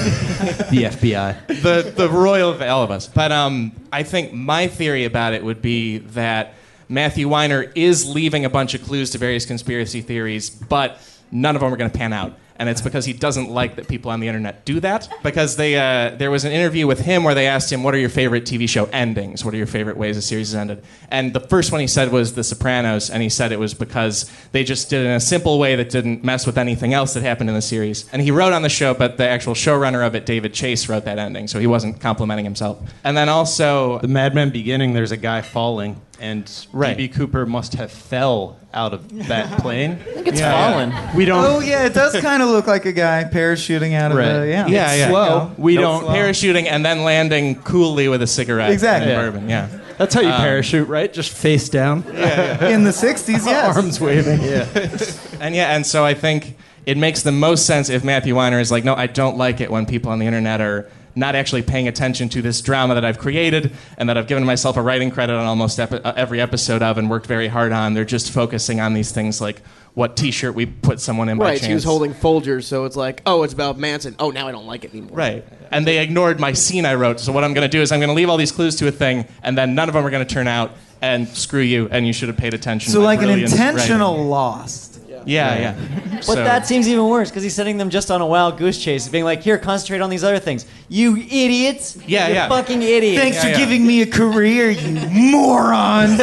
The F B I. the the royal of all of us. But um, I think my theory about it would be that Matthew Weiner is leaving a bunch of clues to various conspiracy theories, but none of them are going to pan out. And it's because he doesn't like that people on the internet do that. Because they, uh, there was an interview with him where they asked him, what are your favorite T V show endings? What are your favorite ways a series has ended? And the first one he said was The Sopranos, and he said it was because they just did it in a simple way that didn't mess with anything else that happened in the series. And he wrote on the show, but the actual showrunner of it, David Chase, wrote that ending, so he wasn't complimenting himself. And then also... The Mad Men beginning, there's a guy falling, and Right. D B Cooper must have fell out of that plane. I think it's fallen. We don't... Oh yeah, it does kind of look like a guy parachuting out of Right. the yeah. Yeah, It's yeah. slow. We No, don't... parachuting and then landing coolly with a cigarette Exactly. and Yeah. bourbon. Yeah. That's how you parachute, right? Just face down. In the sixties, yes. Arms waving. And yeah, and so I think it makes the most sense if Matthew Weiner is like, no, I don't like it when people on the internet are not actually paying attention to this drama that I've created and that I've given myself a writing credit on almost epi- uh, every episode of and worked very hard on. They're just focusing on these things like what T-shirt we put someone in by Right, chance. he was holding Folgers, so it's like, oh, it's about Manson. Oh, now I don't like it anymore. Right. And they ignored my scene I wrote. So what I'm going to do is I'm going to leave all these clues to a thing, and then none of them are going to turn out, and screw you, and you should have paid attention. So My like an brilliant intentional writing. lost. Yeah, yeah. But So- that seems even worse because he's sending them just on a wild goose chase, being like, "Here, concentrate on these other things, you idiots! Yeah, you yeah. fucking idiots!" Thanks Yeah, for yeah. giving me a career, you morons.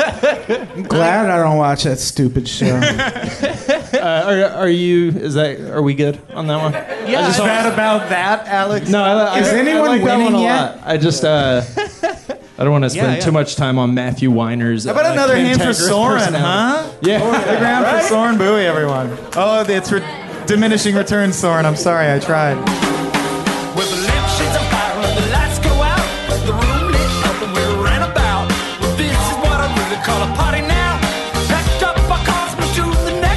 I'm glad I don't watch that stupid show. Uh, are, are you? Is that? Are we good on that one? Yeah, Is that about that, Alex? No. I, Is I, anyone I like that winning one a yet? lot. I just. Uh, I don't want to spend Yeah, yeah. too much time on Matthew Weiner's. How about uh, another hand for cantankerous Soren, personality. huh? Yeah. Big round for Soren Bowie, everyone. Oh, it's re- diminishing returns, Soren. I'm sorry, I tried. With the lampshades on fire and the lights go out, the room lit up and we ran about. Well, this is what I really call a party now. Packed up our cars, moved to the next town.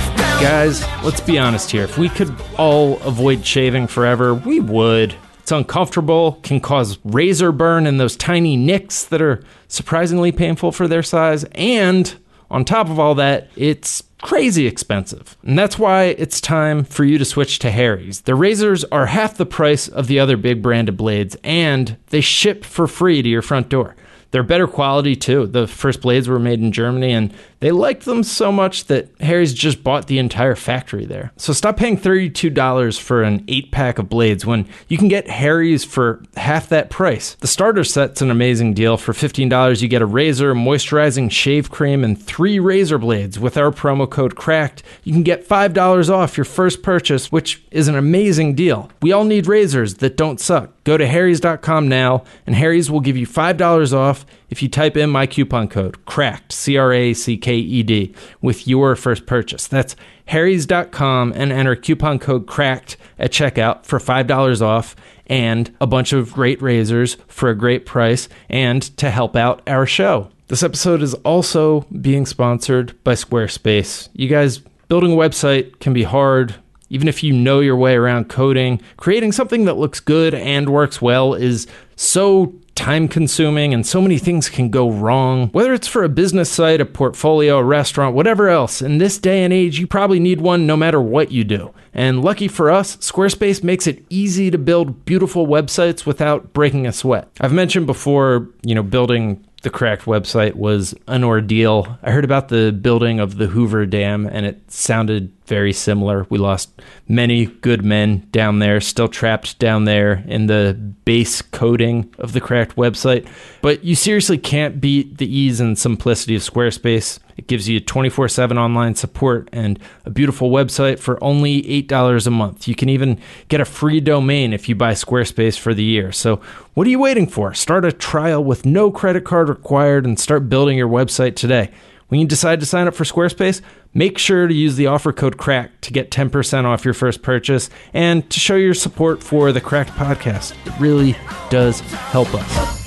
Guys, let's be honest here. If we could all avoid shaving forever, we would. It's uncomfortable, can cause razor burn and those tiny nicks that are surprisingly painful for their size, and on top of all that, it's crazy expensive. And that's why it's time for you to switch to Harry's. Their razors are half the price of the other big branded blades, and they ship for free to your front door. They're better quality too. The first blades were made in Germany, and they liked them so much that Harry's just bought the entire factory there. So stop paying thirty-two dollars for an eight-pack of blades when you can get Harry's for half that price. The starter set's an amazing deal. For fifteen dollars, you get a razor, moisturizing shave cream, and three razor blades. With our promo code CRACKED, you can get five dollars off your first purchase, which is an amazing deal. We all need razors that don't suck. Go to harrys dot com now, and Harry's will give you five dollars off if you type in my coupon code, CRACKED, C R A C K E D, with your first purchase. That's harrys dot com and enter coupon code CRACKED at checkout for five dollars off and a bunch of great razors for a great price and to help out our show. This episode is also being sponsored by Squarespace. You guys, building a website can be hard. Even if you know your way around coding, creating something that looks good and works well is so time-consuming, and so many things can go wrong. Whether it's for a business site, a portfolio, a restaurant, whatever else, in this day and age, you probably need one no matter what you do. And lucky for us, Squarespace makes it easy to build beautiful websites without breaking a sweat. I've mentioned before, you know, building the Cracked website was an ordeal. I heard about the building of the Hoover Dam, and it sounded very similar. We lost many good men down there, still trapped down there in the base coding of the Cracked website. But you seriously can't beat the ease and simplicity of Squarespace. It gives you twenty-four seven online support and a beautiful website for only eight dollars a month. You can even get a free domain if you buy Squarespace for the year. So what are you waiting for? Start a trial with no credit card required and start building your website today. When you decide to sign up for Squarespace, make sure to use the offer code CRACKED to get ten percent off your first purchase and to show your support for the Cracked podcast. It really does help us.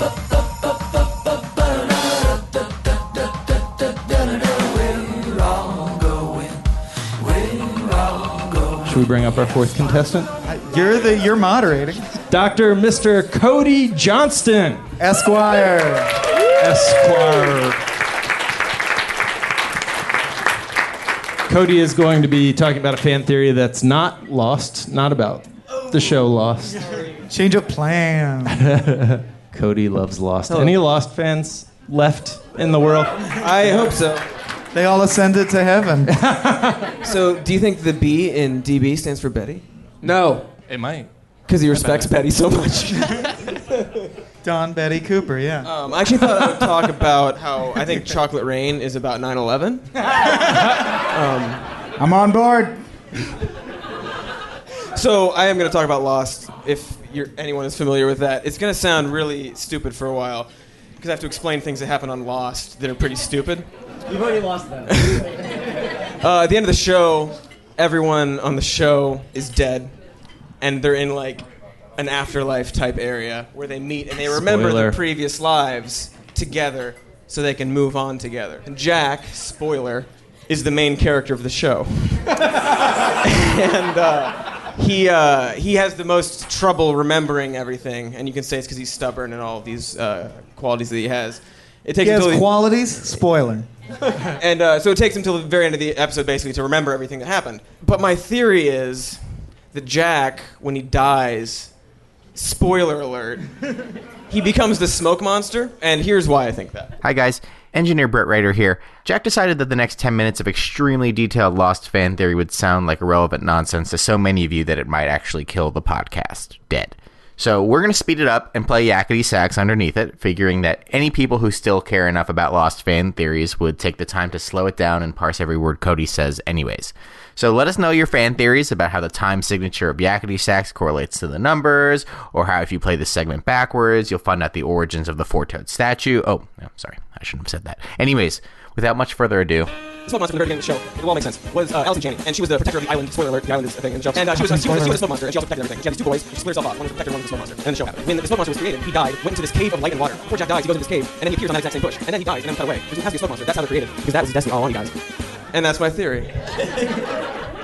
Should we bring up our fourth contestant? You're the you're moderating. Doctor Mister Cody Johnston, Esquire. Esquire. Cody is going to be talking about a fan theory that's not Lost, not about the show Lost. Change of plan. Cody loves Lost. Any Lost fans left in the world? I hope so. They all ascended to heaven. So, do you think the B in D B stands for Betty? No. It might. Because he respects Betty so much. Don Betty Cooper, yeah. Um, I actually thought I would talk about how I think Chocolate Rain is about nine eleven. um, I'm on board. So I am going to talk about Lost, if you're, anyone is familiar with that. It's going to sound really stupid for a while, because I have to explain things that happen on Lost that are pretty stupid. You've already lost that. uh, at the end of the show, everyone on the show is dead, and they're in, like, an afterlife type area where they meet and they remember Spoiler. their previous lives together so they can move on together. And Jack, spoiler, is the main character of the show. and uh, he uh, he has the most trouble remembering everything, and you can say it's because he's stubborn and all of these uh, qualities that he has. It takes He has until he- qualities? Spoiler. and uh, so it takes him till the very end of the episode, basically, to remember everything that happened. But my theory is that Jack, when he dies, spoiler alert, he becomes the smoke monster, and here's why I think that. Hi guys, Engineer Brett Ryder here. Jack decided that the next ten minutes of extremely detailed Lost fan theory would sound like irrelevant nonsense to so many of you that it might actually kill the podcast dead. So we're going to speed it up and play yakety sax underneath it, figuring that any people who still care enough about Lost fan theories would take the time to slow it down and parse every word Cody says anyways. So let us know your fan theories about how the time signature of yakety sax correlates to the numbers, or how if you play this segment backwards, you'll find out the origins of the four-toed statue. Oh, no, sorry, I shouldn't have said that. Anyways, without much further ado... The smoke monster from the very beginning of the show, it all makes sense, was uh, Allison Janney, and she was the protector of the island. Spoiler alert, the island is a thing in the show. And uh, she, was, uh, she, was, she was a smoke monster, and she also protected everything. She had these two boys, she split herself off. One was the protector, one was the smoke monster. And then the show happened. When the smoke monster was created, he died, went into this cave of light and water. Before Jack dies, he goes into this cave, and then he appears on that exact same bush. And then he dies, and then cut away. Because he has to be a smoke monster. That's how they're created. Because that was his destiny all along, you guys. And that's my theory.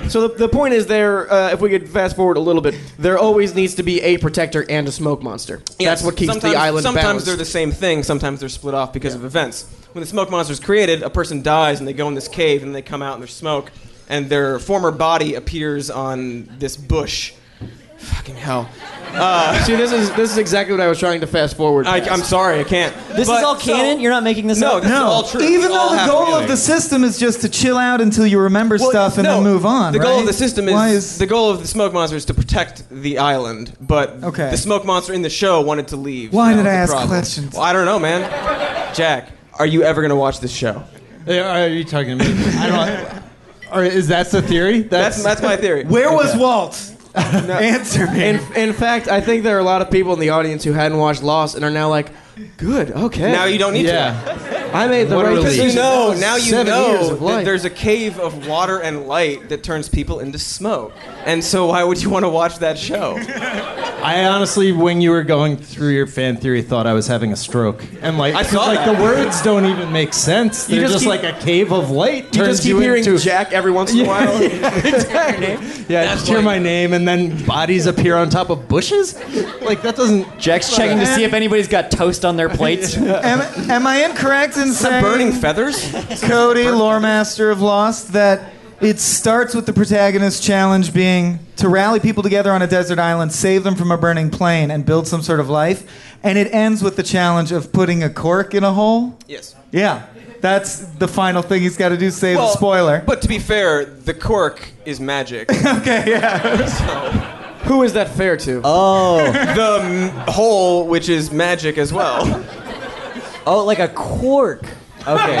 So the, the point is there, uh, if we could fast forward a little bit, there always needs to be a protector and a smoke monster. Yes, That's what keeps sometimes, the island Sometimes balanced. they're the same thing. Sometimes they're split off because of events. When the smoke monster is created, a person dies and they go in this cave and they come out and there's smoke, and their former body appears on this bush. Fucking hell. Uh, See, this is this is exactly what I was trying to fast forward. I, I'm sorry, I can't. This But- is all canon? so- You're not making this No, up? this is No, all true. even It's all though the happening. goal of the system is just to chill out until you remember Well, stuff and no, then move on. The goal right? of the system is, Why is the goal of the smoke monster is to protect the island, but Okay. the smoke monster in the show wanted to leave. Why That did was I the ask problem. questions? Well, I don't know, man. Jack, are you ever gonna watch this show? Are you talking to me? I don't. Or is that the theory? That's that's my theory. Where was Walt? Answer me. In, in fact, I think there are a lot of people in the audience who hadn't watched Lost and are now like, good, okay. Now you don't need Yeah. I made the What a right relief. to. You decision. know, That was now you seven years know of that life. there's a cave of water and light that turns people into smoke. And so why would you want to watch that show? I honestly, when you were going through your fan theory, thought I was having a stroke, and like, I 'cause, saw like that. the words don't even make sense. You They're just just, keep- like a cave of light. You turns just keep hearing into, Jack every once in a while. exactly. Yeah, I just hear my name, and then bodies appear on top of bushes. Like that doesn't. Jack's checking to see if anybody's got toast on their plates. am, am I incorrect in Some saying, burning feathers? Cody, lore master of Lost, that it starts with the protagonist challenge being to rally people together on a desert island, save them from a burning plane, and build some sort of life, and it ends with the challenge of putting a cork in a hole? Yes. Yeah. That's the final thing he's got to do, save Well, the spoiler. But to be fair, the cork is magic. Okay, yeah. Who is that fair to? Oh. The m- hole, which is magic as well. Oh, like a cork. Okay.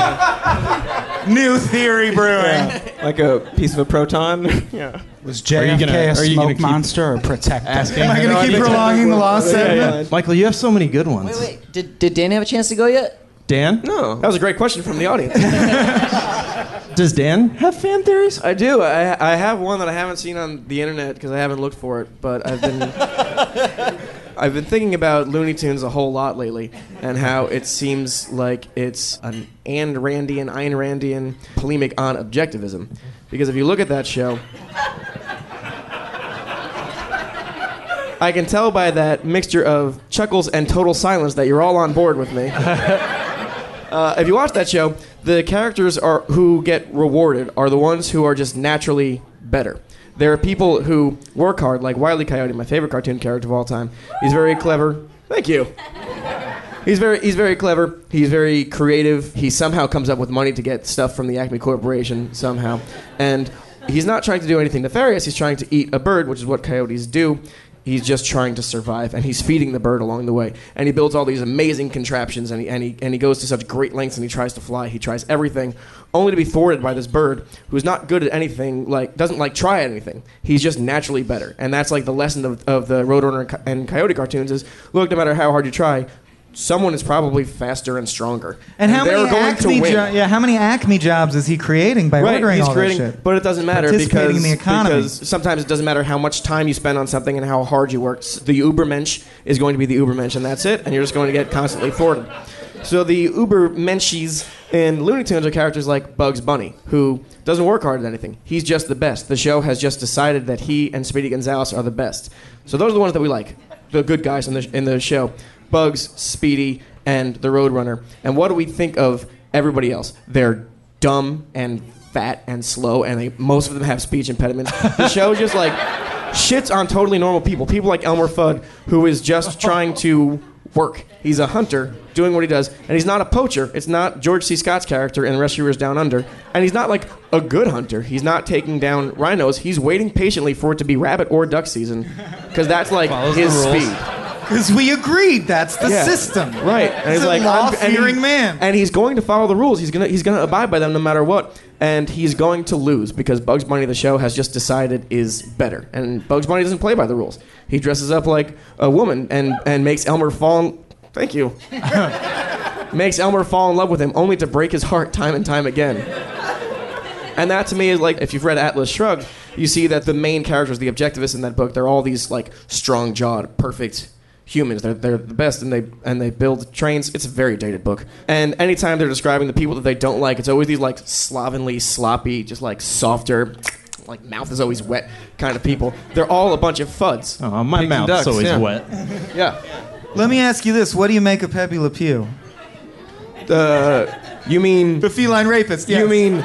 New theory brewing. Like a piece of a proton. Yeah. Was Are you J F K gonna- a are you gonna smoke keep monster or protector? Asking. Am I going to keep prolonging the Lost segment? Michael, you have so many good ones. Wait, wait. Did, did Dan have a chance to go yet? Dan? No. That was a great question from the audience. Does Dan have fan theories? I do. I, I have one that I haven't seen on the internet because I haven't looked for it, but I've been I've been thinking about Looney Tunes a whole lot lately, and how it seems like it's an Ayn Randian, Ayn Randian polemic on objectivism. Because if you look at that show, I can tell by that mixture of chuckles and total silence that you're all on board with me. Uh, if you watch that show, the characters are who get rewarded are the ones who are just naturally better. There are people who work hard, like Wile E. Coyote, my favorite cartoon character of all time. He's very clever. Thank you. He's very he's very clever. He's very creative. He somehow comes up with money to get stuff from the Acme Corporation somehow. And he's not trying to do anything nefarious. He's trying to eat a bird, which is what coyotes do. He's just trying to survive, and he's feeding the bird along the way. And he builds all these amazing contraptions, and he, and he, and he goes to such great lengths, and he tries to fly. He tries everything, only to be thwarted by this bird who's not good at anything, like doesn't like try at anything. He's just naturally better. And that's like the lesson of, of the Roadrunner and, Co- and Coyote cartoons is, look, no matter how hard you try, someone is probably faster and stronger. And how they're many going Acme to win. jo- yeah, how many Acme jobs is he creating by Right, ordering he's all creating, this shit? but it doesn't matter Participating because, in the economy. because sometimes it doesn't matter how much time you spend on something and how hard you work. S- The Ubermensch is going to be the Ubermensch, and that's it, and you're just going to get constantly thwarted. So the Ubermenschies in Looney Tunes are characters like Bugs Bunny, who doesn't work hard at anything. He's just the best. The show has just decided that he and Speedy Gonzales are the best. So those are the ones that we like, the good guys in the in the show. Bugs, Speedy, and the Roadrunner. And what do we think of everybody else? They're dumb and fat and slow, and they, most of them have speech impediments. The show just like shits on totally normal people. People like Elmer Fudd, who is just trying to work. He's a hunter doing what he does, and he's not a poacher. It's not George C. Scott's character in Rescuers Down Under. And he's not like a good hunter. He's not taking down rhinos. He's waiting patiently for it to be rabbit or duck season, because that's like Follows his the rules. speed. Because we agreed that's the Yeah. system. Right. And He's he's a like, I'm- and he- law-fearing man. And he's going to follow the rules. He's gonna he's gonna abide by them no matter what. And he's going to lose because Bugs Bunny the show has just decided is better. And Bugs Bunny doesn't play by the rules. He dresses up like a woman and, and makes Elmer fall in, thank you. makes Elmer fall in love with him only to break his heart time and time again. And that to me is like, if you've read Atlas Shrugged, you see that the main characters, the objectivists in that book, they're all these like strong-jawed, perfect humans. They're they're the best, and they and they build trains. It's a very dated book. And anytime they're describing the people that they don't like, it's always these like slovenly, sloppy, just like softer, like mouth is always wet kind of people. They're all a bunch of fuds. Oh, my Pigs and mouth's ducks, always yeah. wet. Yeah. Let me ask you this: what do you make of Pepe Le Pew? Uh, you mean The feline rapist. Yes. you mean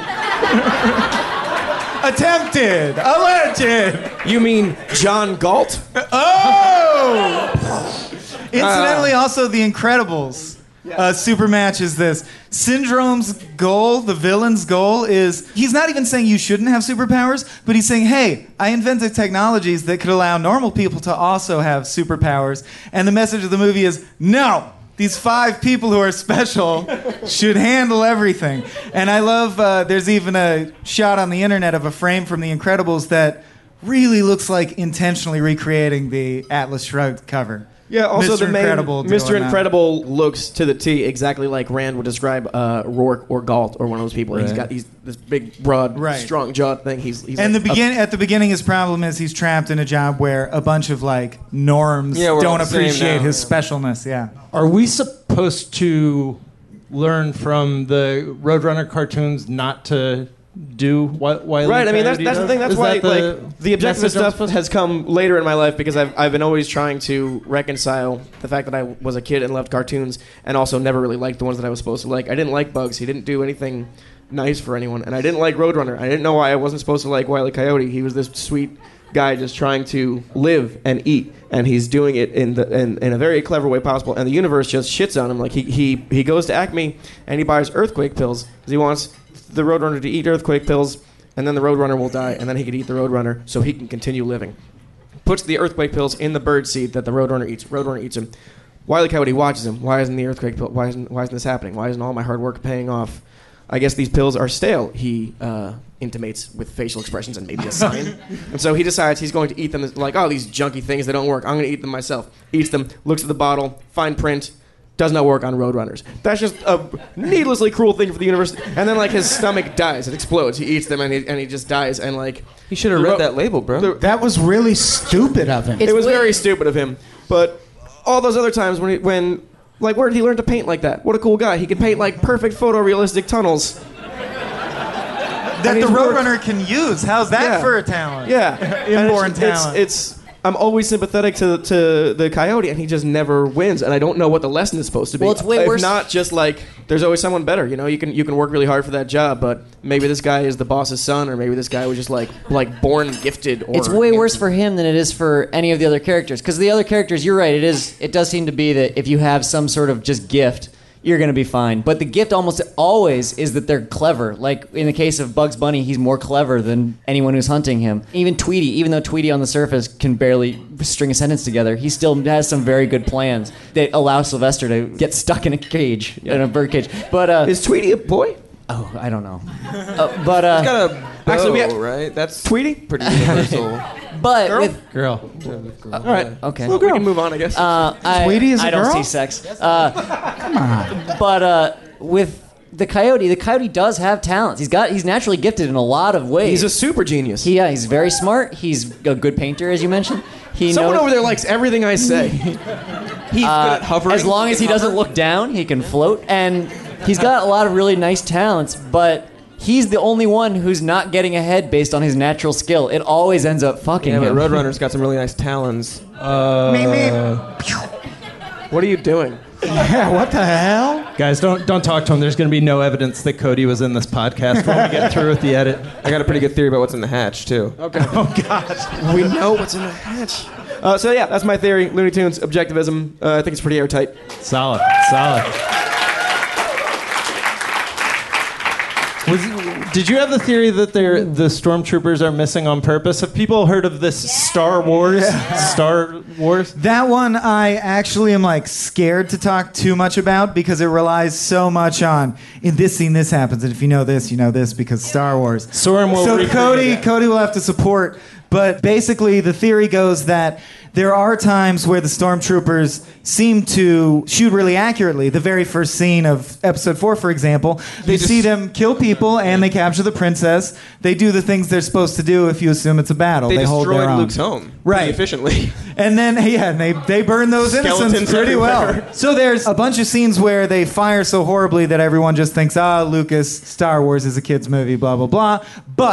attempted, alleged. you mean John Galt? Oh! Incidentally, also The Incredibles. Uh, super matches this. Syndrome's goal, the villain's goal, is he's not even saying you shouldn't have superpowers, but he's saying, hey, I invented technologies that could allow normal people to also have superpowers. And the message of the movie is, no, these five people who are special should handle everything. And I love, uh, there's even a shot on the internet of a frame from The Incredibles that really looks like intentionally recreating the Atlas Shrugged cover. Yeah, also Mister the main Incredible doing Mister that. Incredible looks to the T exactly like Rand would describe uh, Rourke or Galt or one of those people. He's Right. got he's this big, broad, Right. strong jawed thing. He's, he's And the like a- begin at the beginning, his problem is he's trapped in a job where a bunch of like norms Yeah, we're all don't the same appreciate now. his specialness. Yeah. Are we supposed to learn from the Roadrunner cartoons not to do what Wile E. Right, I mean that's Coyote that's the does? thing. That's Is why that the like the objective message I'm stuff supposed- has come later in my life because I've I've been always trying to reconcile the fact that I was a kid and loved cartoons and also never really liked the ones that I was supposed to like. I didn't like Bugs. He didn't do anything nice for anyone, and I didn't like Roadrunner. I didn't know why I wasn't supposed to like Wile E. Coyote. He was this sweet guy just trying to live and eat, and he's doing it in the in, in a very clever way possible. And the universe just shits on him. Like he he he goes to Acme and he buys earthquake pills because he wants the Roadrunner to eat earthquake pills. And then the Roadrunner will die, and then he could eat the Roadrunner so he can continue living. Puts the earthquake pills in the bird seed that the Roadrunner eats. Roadrunner eats him. Wile E. Coyote watches him. Why isn't the earthquake pill? Why isn't why isn't this happening? Why isn't all my hard work paying off? I guess these pills are stale. He uh, intimates with facial expressions and maybe a sign. And so he decides he's going to eat them. Like, oh, these junky things, they don't work. I'm going to eat them myself. Eats them. Looks at the bottle. Fine print. Does not work on Roadrunners. That's just a needlessly cruel thing for the universe. And then, like, his stomach dies. It explodes. He eats them, and he, and he just dies. And, like... He should have the read ro- that label, bro. the- That was really stupid of him. it was very stupid of him. But all those other times when, he, when... Like, where did he learn to paint like that? What a cool guy. He can paint, like, perfect photorealistic tunnels. That And the he's worked- Roadrunner can use. How's that Yeah. for a talent? Yeah. And Inborn it's, talent. It's... it's I'm always sympathetic to to the Coyote, and he just never wins. And I don't know what the lesson is supposed to be. Well, it's way if worse- not just like there's always someone better. You know, you can you can work really hard for that job, but maybe this guy is the boss's son, or maybe this guy was just like like born gifted. Or It's way worse for him than it is for any of the other characters. Because the other characters, you're right. It is. It does seem to be that if you have some sort of just gift, you're going to be fine. But the gift almost always is that they're clever. Like in the case of Bugs Bunny, he's more clever than anyone who's hunting him. Even Tweety, even though Tweety on the surface can barely string a sentence together, he still has some very good plans that allow Sylvester to get stuck in a cage, in a bird cage. But uh, Is Tweety a boy? oh, I don't know. Uh, but uh, He's got a bow, Actually, we had- right? That's Tweety? pretty universal. but Girl? with Girl. All right. okay. We can move on, I guess. Uh, I, Tweety is a I don't girl? see sex. Uh, Come on. But uh, with the Coyote, the Coyote does have talents. He's got he's naturally gifted in a lot of ways. He's a super genius. He, yeah, he's very smart. He's a good painter, as you mentioned. He Someone knows, over there likes everything I say. He's uh, good at hovering. as long as he Can doesn't hover. look down, he can float. And he's got a lot of really nice talents, but he's the only one who's not getting ahead based on his natural skill. It always ends up fucking Yeah, but him. Roadrunner's got some really nice talons. What are you doing? Yeah, what the hell? Guys, don't don't talk to him. There's going to be no evidence that Cody was in this podcast when we get through with the edit. I got a pretty good theory about what's in the hatch, too. Okay. Oh God. We know what's in the hatch. Uh, so yeah, that's my theory. Looney Tunes objectivism. Uh, I think it's pretty airtight. Solid, solid. Was, did you have the theory that they're, the stormtroopers are missing on purpose? Have people heard of this Star Wars? Star Wars? That one I actually am like scared to talk too much about because it relies so much on in this scene this happens, and if you know this, you know this because Star Wars. Soren will so recreate Cody, it. Cody will have to support. But basically, the theory goes that there are times where the stormtroopers seem to shoot really accurately. The very first scene of episode four, for example, you just- see them kill people and they capture the princess. They do the things they're supposed to do if you assume it's a battle. They, They, hold their destroyed own. Luke's home. Right. Pretty efficiently. And then, yeah, and they, they burn those innocents Skeletons pretty well. everywhere. So there's a bunch of scenes where they fire so horribly that everyone just thinks, ah, Lucas, Star Wars is a kid's movie, blah, blah, blah. But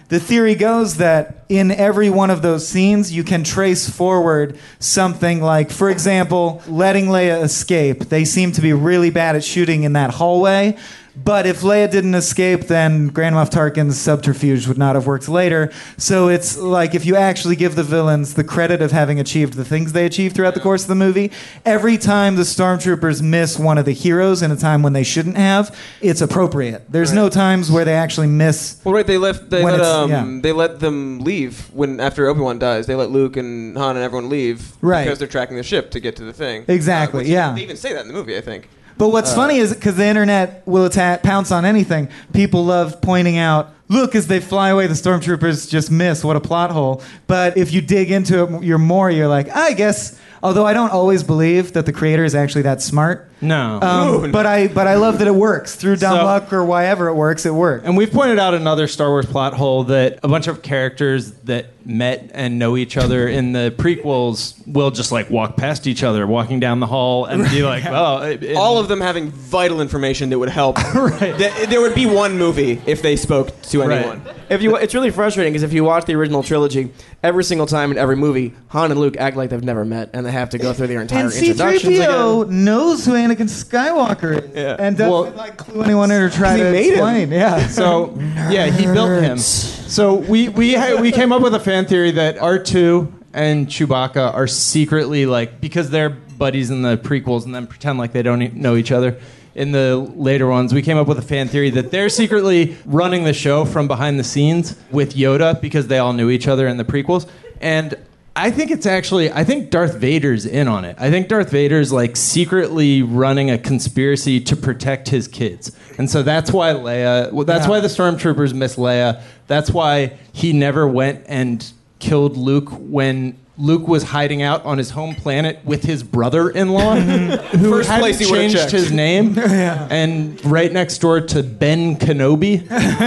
the theory goes that in every one of those scenes, you can trace forward something like, for example, letting Leia escape. They seem to be really bad at shooting in that hallway. But if Leia didn't escape, then Grand Moff Tarkin's subterfuge would not have worked later. So it's like if you actually give the villains the credit of having achieved the things they achieved throughout the course of the movie, every time the stormtroopers miss one of the heroes in a time when they shouldn't have, it's appropriate. There's Right. no times where they actually miss. Well, right, they left. They When let it's- um, yeah. they let them leave when after Obi-Wan dies. They let Luke and Han and everyone leave Right. because they're tracking the ship to get to the thing. Exactly, which- yeah. They even say that in the movie, I think. But what's Uh, funny is because the internet will attack, pounce on anything, people love pointing out, look, as they fly away, the stormtroopers just miss. What a plot hole. But if you dig into it you're more, you're like, I guess, although I don't always believe that the creator is actually that smart. No. Um, but I but I love that it works. Through dumb So- luck or whatever it works, it works. And we've pointed out another Star Wars plot hole that a bunch of characters that met and know each other in the prequels will just like walk past each other, walking down the hall, and be like, "Oh." it- All of them having vital information that would help. right. There would be one movie if they spoke to anyone. If you, it's really frustrating because if you watch the original trilogy, every single time in every movie, Han and Luke act like they've never met, and they have to go through their entire And C three introductions P again. O knows who Anakin Skywalker is, Yeah. and doesn't Well- like clue anyone in or try He to made him. explain. Yeah. So yeah, he built him. So we we ha- we came up with a fan theory that R two and Chewbacca are secretly like, because they're buddies in the prequels and then pretend like they don't e- know each other in the later ones. We came up with a fan theory that they're secretly running the show from behind the scenes with Yoda because they all knew each other in the prequels. And I think it's actually, I think Darth Vader's in on it. I think Darth Vader's like secretly running a conspiracy to protect his kids. And so that's why Leia, well, that's Yeah. why the stormtroopers miss Leia. That's why he never went and killed Luke when Luke was hiding out on his home planet with his brother-in-law, who First hadn't place he would've changed checked. his name, and right next door to Ben Kenobi.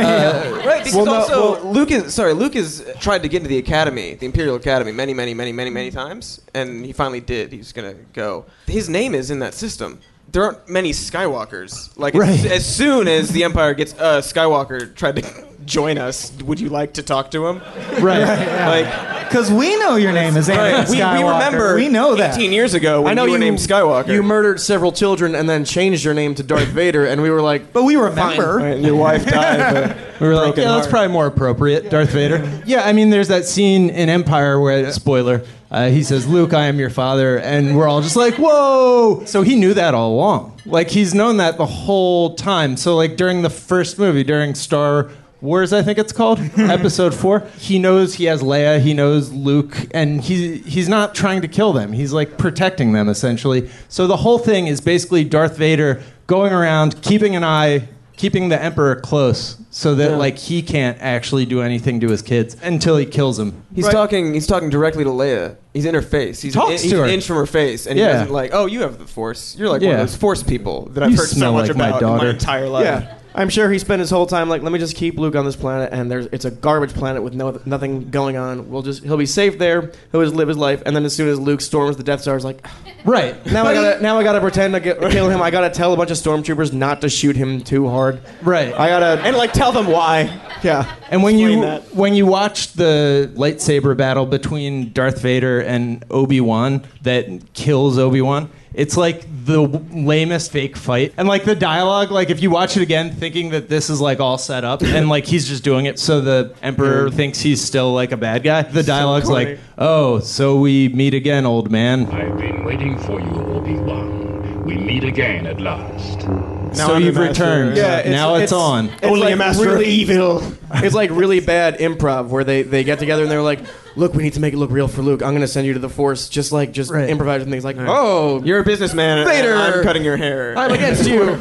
Uh, Right, because well, no, also well- Luke is sorry. Luke has tried to get into the academy, the Imperial Academy, many, many, many, many, many times, and he finally did. He's gonna go. His name is in that system. There aren't many Skywalkers. Like Right. as, as soon as the Empire gets uh, Skywalker tried to join us, would you like to talk to him? Right. Like, Because we know your name is Anakin right. we, we Skywalker. remember We know that. eighteen years ago when I know you were you named Skywalker. You murdered several children and then changed your name to Darth Vader, and we were like, But we remember. Right, and your wife died. But We were like, broken yeah, that's heart. probably more appropriate, Darth Vader. Yeah, I mean, there's that scene in Empire where, spoiler, uh, he says, Luke, I am your father. And we're all just like, whoa. So he knew that all along. Like, he's known that the whole time. So, like, during the first movie, during Star Wars, I think it's called, episode four, he knows he has Leia, he knows Luke, and he, he's not trying to kill them. He's, like, protecting them, essentially. So the whole thing is basically Darth Vader going around, keeping an eye, keeping the Emperor close so that, like, he can't actually do anything to his kids until he kills them. He's talking. He's talking directly to Leia. He's in her face. He's, Talks in, to he's her. an inch from her face, and Yeah. he doesn't like. Oh, you have the Force. You're like one Yeah. of those Force people that I've You heard so smell much like my about in daughter. my entire life. yeah. I'm sure he spent his whole time like, let me just keep Luke on this planet, and there's it's a garbage planet with no nothing going on. We'll just he'll be safe there. He'll just live his life, and then as soon as Luke storms the Death Star, it's like, Right. now I gotta now I gotta pretend to get, kill him. I gotta tell a bunch of stormtroopers not to shoot him too hard. Right. I gotta And like tell them why. yeah. And when you Explain that. when you watch the lightsaber battle between Darth Vader and Obi-Wan that kills Obi-Wan, it's like the lamest fake fight. And like the dialogue, like if you watch it again thinking that this is like all set up and like he's just doing it so the Emperor thinks he's still like a bad guy, the dialogue's corny. like, "Oh, so we meet again, old man." I've been waiting for you, Obi-Wan. We meet again at last. So I'm you've the master. returned. Yeah, it's- now it's, it's- on. It's Only like a master really, of evil. It's like really bad improv where they, they get together and they're like, look, we need to make it look real for Luke. I'm gonna send you to the Force. Just like just Right. improvise things like, oh, You're a businessman. and Vader. I'm cutting your hair. I'm against you.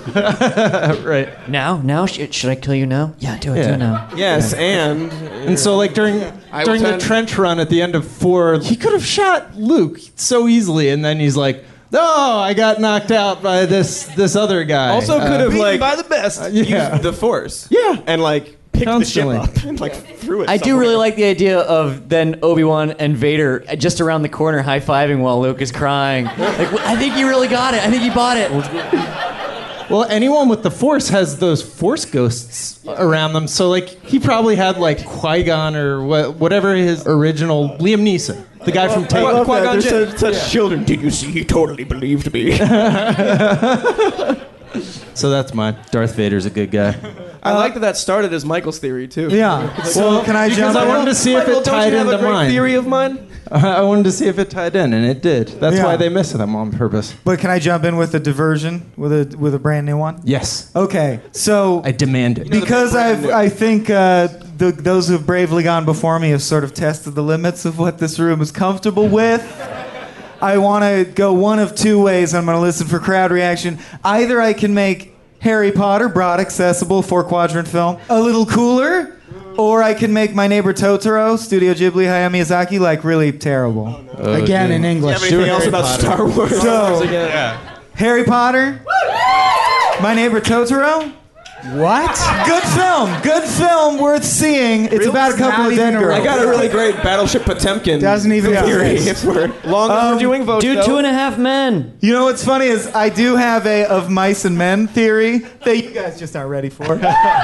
Right. Now, now, sh- should I kill you now? Yeah, do it, Yeah. do it now. Yes, and And so, like during I during will the send- trench run at the end of four, he could have shot Luke so easily, and then he's like, "No, I got knocked out by this this other guy." also Uh, could have beaten like by the best. yeah. used the Force. Yeah. and like picked Constantly. the ship up and like threw it. I do somewhere. really like the idea of then Obi-Wan and Vader just around the corner high-fiving while Luke is crying. Like, I think you really got it. I think you bought it. Well, anyone with the Force has those Force ghosts around them. So, like, he probably had, like, Qui-Gon or wha- whatever his original... Liam Neeson, the guy from Taken. Well, Qui-Gon There's Jinn. such, such children. Did you see? He totally believed me. So that's mine. Darth Vader's a good guy. I like that that started as Michael's theory, too. Yeah. So can I Because jump I in? wanted to see if Michael, it don't tied you have into a great mine. theory of mine? I wanted to see if it tied in, and it did. That's Yeah. why they missed them on purpose. But can I jump in with a diversion with a with a brand new one? Yes. Okay. So I demand it. because I've I think uh, the, those who have bravely gone before me have sort of tested the limits of what this room is comfortable with. I want to go one of two ways. I'm going to listen for crowd reaction. Either I can make Harry Potter, broad, accessible, four quadrant film, a little cooler, or I can make My Neighbor Totoro, Studio Ghibli, Hayao Miyazaki, like really terrible. Again in English. Do you have anything else about Star Wars? So, Yeah. Harry Potter, My Neighbor Totoro. What? Good film. Good film worth seeing. It's about a couple Not of dead even a girls. I got a really great Battleship Potemkin Doesn't even theory. exist. If we're long Um, doing votes, Do though. Two and a Half Men. You know what's funny is I do have a of mice and men theory that you guys just aren't ready for.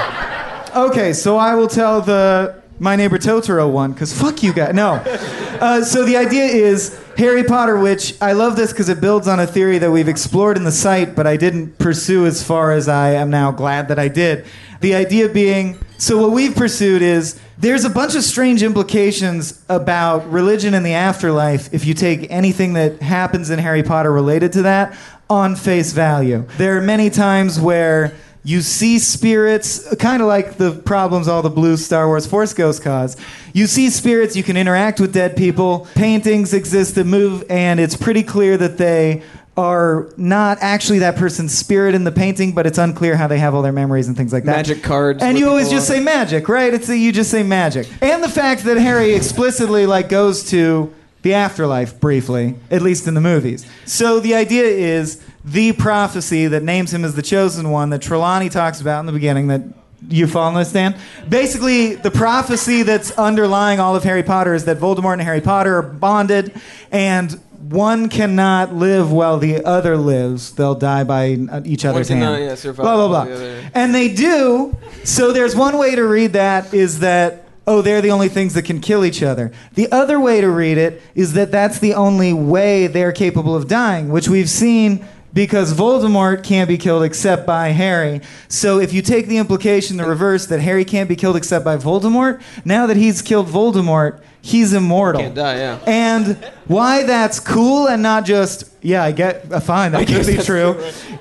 Okay, so I will tell the My Neighbor Totoro one, because fuck you guys. No. Uh, so the idea is Harry Potter, which I love this because it builds on a theory that we've explored in the site, but I didn't pursue as far as I am now glad that I did. The idea being, so what we've pursued is there's a bunch of strange implications about religion and the afterlife if you take anything that happens in Harry Potter related to that on face value. There are many times where you see spirits, kind of like the problems all the blue Star Wars Force ghosts cause. You see spirits, you can interact with dead people, paintings exist that move, and it's pretty clear that they are not actually that person's spirit in the painting, but it's unclear how they have all their memories and things like that. Magic cards. And with you always people just on say it. magic, right? It's that you just say magic. And the fact that Harry explicitly like goes to the afterlife briefly, at least in the movies. So the idea is the prophecy that names him as the chosen one that Trelawney talks about in the beginning that you follow this, Dan? Basically, the prophecy that's underlying all of Harry Potter is that Voldemort and Harry Potter are bonded, and one cannot live while the other lives. They'll die by each other's hand. cannot, yeah, survive blah, blah, while blah. the other- And they do. So there's one way to read that is that, oh, they're the only things that can kill each other. The other way to read it is that that's the only way they're capable of dying, which we've seen because Voldemort can't be killed except by Harry. So if you take the implication, the reverse, that Harry can't be killed except by Voldemort, now that he's killed Voldemort, he's immortal. Can't die, yeah. And why that's cool and not just, yeah, I get, uh, fine, that could be true,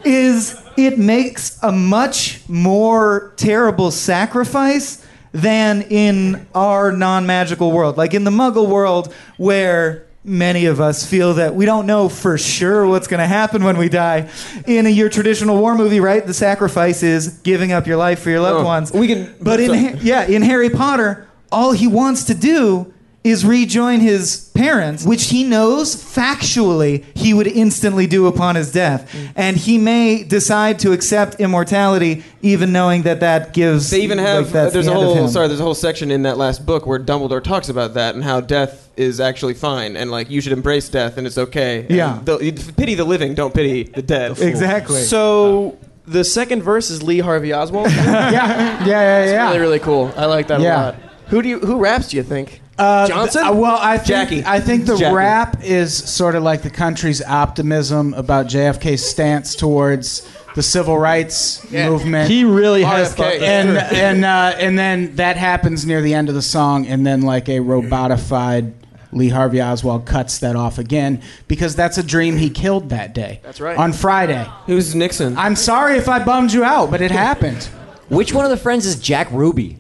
is it makes a much more terrible sacrifice than in our non-magical world. Like in the Muggle world, where many of us feel that we don't know for sure what's going to happen when we die. In a your traditional war movie, right, the sacrifice is giving up your life for your loved Oh, ones. we can- But in sorry. Ha- yeah, in Harry Potter, all he wants to do is rejoin his parents, which he knows factually he would instantly do upon his death. And he may decide to accept immortality, even knowing that that gives. They even have like, that's there's the a end of whole him. sorry there's a whole section in that last book where Dumbledore talks about that and how death is actually fine and like you should embrace death and it's okay. And Yeah. the- you pity the living, don't pity the dead. Exactly. So the second verse is Lee Harvey Oswald. Yeah, yeah, yeah, It's yeah. really really cool. I like that Yeah. a lot. Who do you who raps do you think? Uh, Johnson? th- uh, well, I think, Jackie. I think the Jackie. rap is sort of like the country's optimism about J F K's stance towards the civil rights Yeah. movement. He really has R F K. thought that and through. and uh, and then that happens near the end of the song, and then like a robotified Lee Harvey Oswald cuts that off again because that's a dream he killed that day. That's right. On Friday. Who's Nixon? I'm sorry if I bummed you out, but it happened. Which one of the friends is Jack Ruby?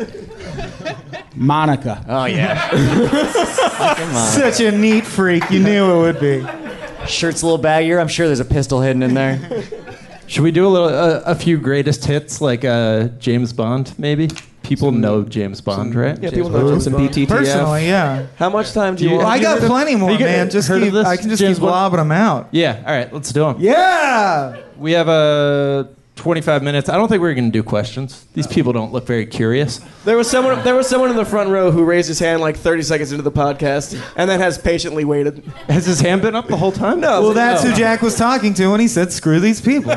Monica. Oh yeah. Come on. Such a neat freak. You knew it would be. Shirt's a little baggier. I'm sure there's a pistol hidden in there. Should we do a little, uh, a few greatest hits like uh, James Bond? Maybe people know James Bond, right? yeah, people know some B T T F. Personally, yeah. How much time do you, You- want? I you got heard of- plenty more, you get- man. Just heard of keep, this, I can just James keep Bond? lobbing them out. Yeah. All right. Let's do them. Yeah. We have a twenty-five minutes. I don't think we're going to do questions. These people don't look very curious. There was someone. There was someone in the front row who raised his hand like thirty seconds into the podcast, and then has patiently waited. Has his hand been up the whole time? No. Well, that's no. who Jack was talking to when he said, "Screw these people."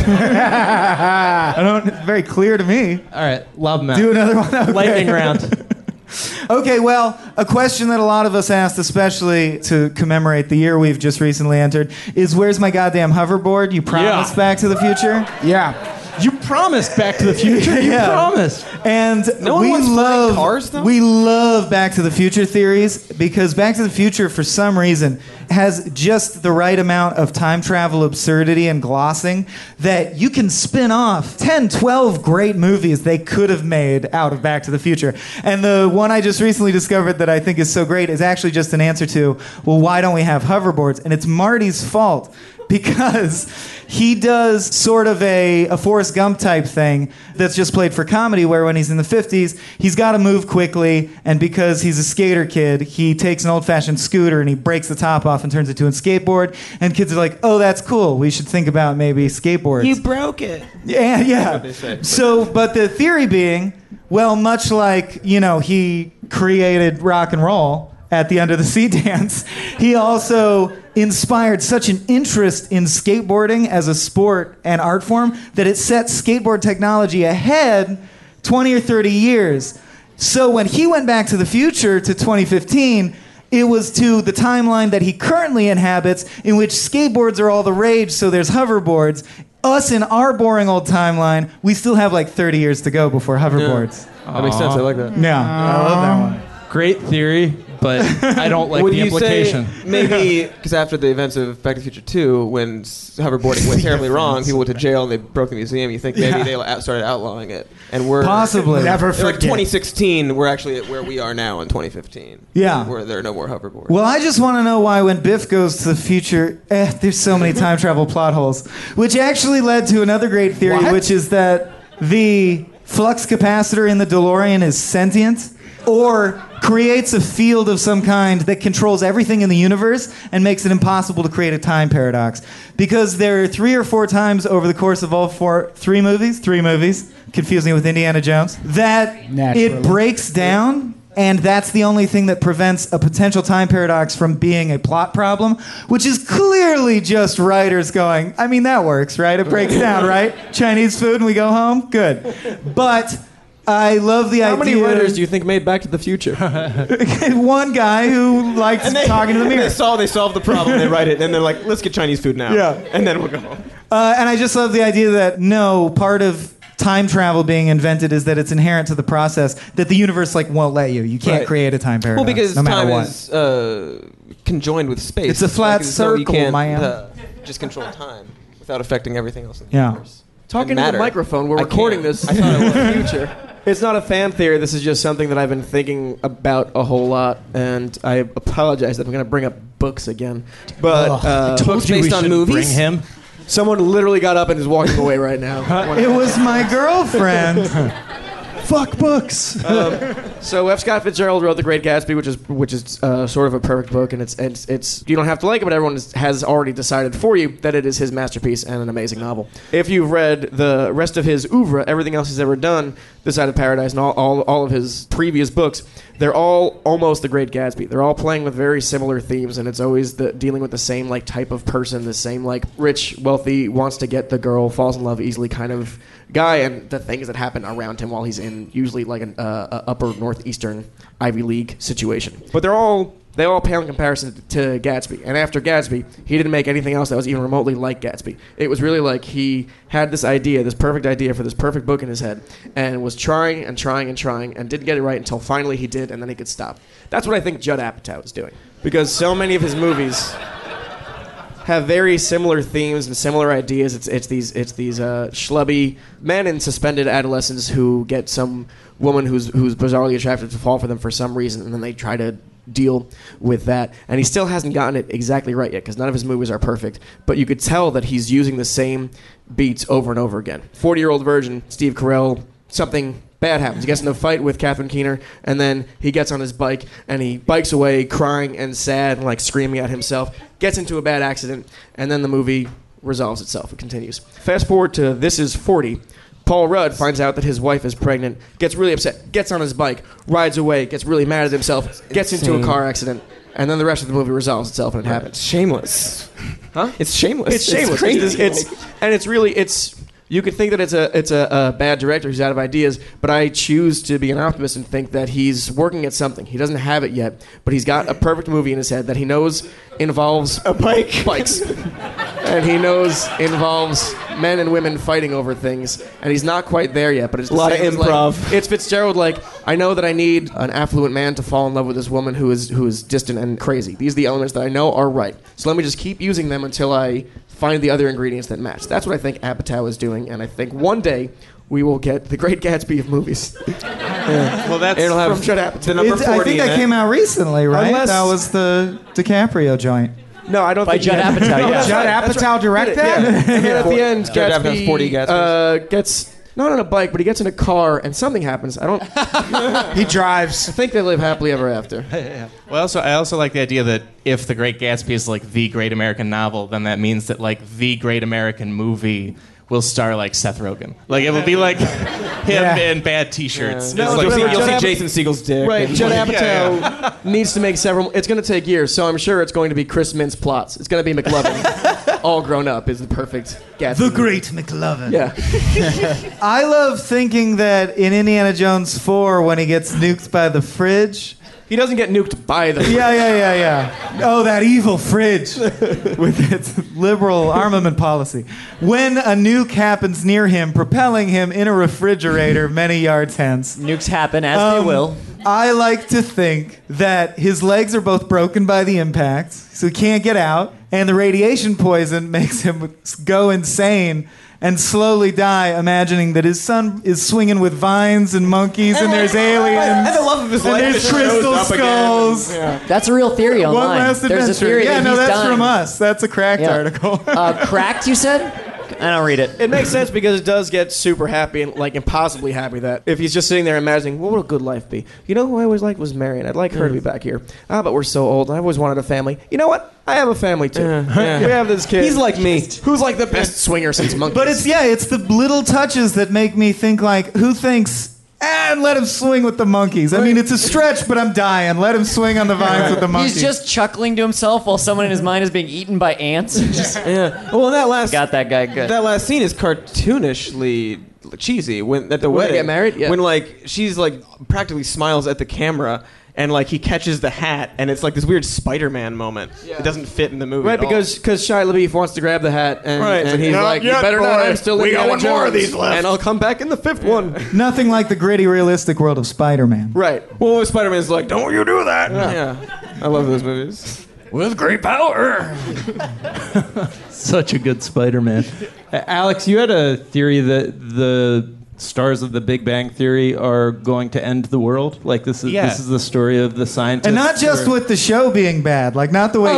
Yeah. I don't. It's very clear to me. All right. Lob him out. Do another one. Okay. Lightning round. Okay, well, a question that a lot of us asked, especially to commemorate the year we've just recently entered, is where's my goddamn hoverboard? You promised Yeah. Back to the Future? Yeah. You promised Back to the Future. You Yeah. promised. And No one we wants flying love cars, though? we love Back to the Future theories because Back to the Future, for some reason, has just the right amount of time travel absurdity and glossing that you can spin off ten, twelve great movies they could have made out of Back to the Future. And the one I just recently discovered that I think is so great is actually just an answer to, well, why don't we have hoverboards? And it's Marty's fault. Because he does sort of a, a Forrest Gump type thing that's just played for comedy, where when he's in the fifties, he's got to move quickly, and because he's a skater kid, he takes an old-fashioned scooter and he breaks the top off and turns it into a skateboard, and kids are like, oh, that's cool, we should think about maybe skateboards. You broke it. Yeah, yeah. they say. So, but the theory being, well, much like, you know, he created rock and roll at the Under the Sea dance, he also inspired such an interest in skateboarding as a sport and art form that it set skateboard technology ahead twenty or thirty years. So when he went back to the future to twenty fifteen, it was to the timeline that he currently inhabits, in which skateboards are all the rage, so there's hoverboards. Us in our boring old timeline, we still have like thirty years to go before hoverboards. Yeah. That makes sense. I like that. Yeah, I love that one. Great theory, but I don't like Would the you implication. say maybe because after the events of Back to the Future two, when s- hoverboarding went terribly wrong, people went to jail and they broke the museum. You think maybe Yeah. they out- started outlawing it, and we're Possibly. Never Like forget. twenty sixteen, we're actually at where we are now in twenty fifteen. Yeah. where there are no more hoverboards. Well, I just want to know why when Biff goes to the future, eh, there's so many time travel plot holes, which actually led to another great theory, What? which is that the flux capacitor in the DeLorean is sentient or creates a field of some kind that controls everything in the universe and makes it impossible to create a time paradox. Because there are three or four times over the course of all four, three movies, three movies, confusing it with Indiana Jones, that Naturally. it breaks down. And that's the only thing that prevents a potential time paradox from being a plot problem, which is clearly just writers going, I mean, that works, right? It breaks down, right? Chinese food and we go home? Good. But I love the How idea... many writers do you think made Back to the Future? One guy who likes And they, talking to the mirror. They solve, they solve the problem. They write it, and they're like, "Let's get Chinese food now." Yeah. and then we'll go home. Uh, and I just love the idea that, no, part of time travel being invented is that it's inherent to the process that the universe like won't let you. You can't Right. create a time paradox, Well, because no matter time what. is uh, conjoined with space. It's a flat Like, so you circle, can't, man. uh, just control time without affecting everything else in the Yeah. universe. Talking And to the matter. microphone, we're I recording can't. this. I thought it was. in the future. It's not a fan theory. This is just something that I've been thinking about a whole lot, and I apologize that I'm going to bring up books again. But uh, Told books you we based on should movies. bring him. Someone literally got up and is walking away right now. It was my girlfriend. Fuck books. um, so F. Scott Fitzgerald wrote The Great Gatsby, which is which is uh, sort of a perfect book, and it's it's, it's you don't have to like it, but everyone is, has already decided for you that it is his masterpiece and an amazing novel. If you've read the rest of his oeuvre, everything else he's ever done, This Side of Paradise, and all, all all of his previous books, they're all almost The Great Gatsby. They're all playing with very similar themes, and it's always the dealing with the same like type of person, the same like rich, wealthy, wants to get the girl, falls in love easily kind of guy, and the things that happen around him while he's in usually like an uh, a upper northeastern Ivy League situation. But they're all they all pale in comparison to Gatsby. And after Gatsby, he didn't make anything else that was even remotely like Gatsby. It was really like he had this idea, this perfect idea for this perfect book in his head, and was trying and trying and trying and didn't get it right until finally he did, and then he could stop. That's what I think Judd Apatow is doing, because so many of his movies have very similar themes and similar ideas. It's it's these it's these uh, schlubby men in suspended adolescence who get some woman who's who's bizarrely attractive to fall for them for some reason, and then they try to deal with that. And he still hasn't gotten it exactly right yet, because none of his movies are perfect. But you could tell that he's using the same beats over and over again. forty-year-old virgin, Steve Carell, something bad happens. He gets in a fight with Catherine Keener, and then he gets on his bike, and he bikes away crying and sad and like screaming at himself, gets into a bad accident, and then the movie resolves itself. It continues. Fast forward to This Is forty. Paul Rudd finds out that his wife is pregnant, gets really upset, gets on his bike, rides away, gets really mad at himself, gets into a car accident, and then the rest of the movie resolves itself and it happens. Shameless. Huh? It's shameless. It's shameless. It's crazy. It's, it's, and it's really, it's, you could think that it's a it's a, a bad director who's out of ideas, but I choose to be an optimist and think that he's working at something. He doesn't have it yet, but he's got a perfect movie in his head that he knows involves a bike, bikes, and he knows involves men and women fighting over things, and he's not quite there yet. But it's a lot of improv. Like, it's Fitzgerald. Like, I know that I need an affluent man to fall in love with this woman who is who is distant and crazy. These are the elements that I know are right. So let me just keep using them until I find the other ingredients that match. That's what I think Apatow is doing, and I think one day we will get The Great Gatsby of movies. Yeah. Well, that's It'll have from Judd Apatow. Number It's- forty. I think in that it. came out recently, right? Unless- That was the DiCaprio joint. No, I don't By think Judd he had- Apatow, No, yeah. that's Judd right, that's Apatow right. direct Yeah. that? And then at the end, Judd Apatow's Gatsby forty Gatsbys. uh, gets not on a bike, but he gets in a car, and something happens. I don't. I He drives. think they live happily ever after. Well, also, I also like the idea that if The Great Gatsby is like the great American novel, then that means that like the great American movie will star like Seth Rogen. Like it will be like him Yeah. in bad T-shirts. No, It's but like, You'll see, Judd you'll see Apatow- Jason Segel's dick. Right, and- Judd Yeah, Apatow yeah. needs to make several. It's going to take years, so I'm sure it's going to be Chris Mintz plots. It's going to be McLovin, all grown up, is the perfect Gatsby. The Great McLovin. Yeah. I love thinking that in Indiana Jones four, when he gets nuked by the fridge. He doesn't get nuked by the. Yeah, yeah, yeah, yeah. Oh, that evil fridge with its liberal armament policy. When a nuke happens near him, propelling him in a refrigerator many yards hence. Nukes happen as Um, they will. I like to think that his legs are both broken by the impact, so he can't get out, and the radiation poison makes him go insane and slowly die, imagining that his son is swinging with vines and monkeys, and there's aliens, And the love of his and life there's just shows crystal up again. skulls. Yeah. That's a real theory One online. last There's a adventure. theory Yeah, that no, he's that's dying. from us. That's a Cracked Yeah. article. Uh, cracked, you said? I don't read it. It makes sense because it does get super happy and like impossibly happy that if he's just sitting there imagining, what would a good life be? You know who I always liked was Marion. I'd like her to be back here. Ah, but we're so old. I always wanted a family. You know what? I have a family too. Yeah. We have this kid. He's like me. Who's like the best swinger since Monkeys? But it's yeah, it's the little touches that make me think like, who thinks? And let him swing with the monkeys. I mean, it's a stretch, but I'm dying. Let him swing on the vines with the monkeys. He's just chuckling to himself while someone in his mind is being eaten by ants. Just Yeah. Well, that last got that guy good. that last scene is cartoonishly cheesy. When at the When they wedding, get married? Yeah. when like she's like practically smiles at the camera. And like he catches the hat, and it's like this weird Spider-Man moment. It doesn't fit in the movie, right at all. because because Shia LaBeouf wants to grab the hat and, Right. and he's Not like, you yet, better not. boy. I'm still We got Indiana one more of Jones, these left. and I'll come back in the fifth one. Nothing like the gritty, realistic world of Spider-Man. Right. Well, Spider-Man's like, don't you do that? Yeah, I love those movies. With great power. Such a good Spider-Man. Uh, Alex, you had a theory that the stars of the Big Bang Theory are going to end the world. Like this is Yeah. this is the story of the scientists. And not just or- with the show being bad. Like, not the way...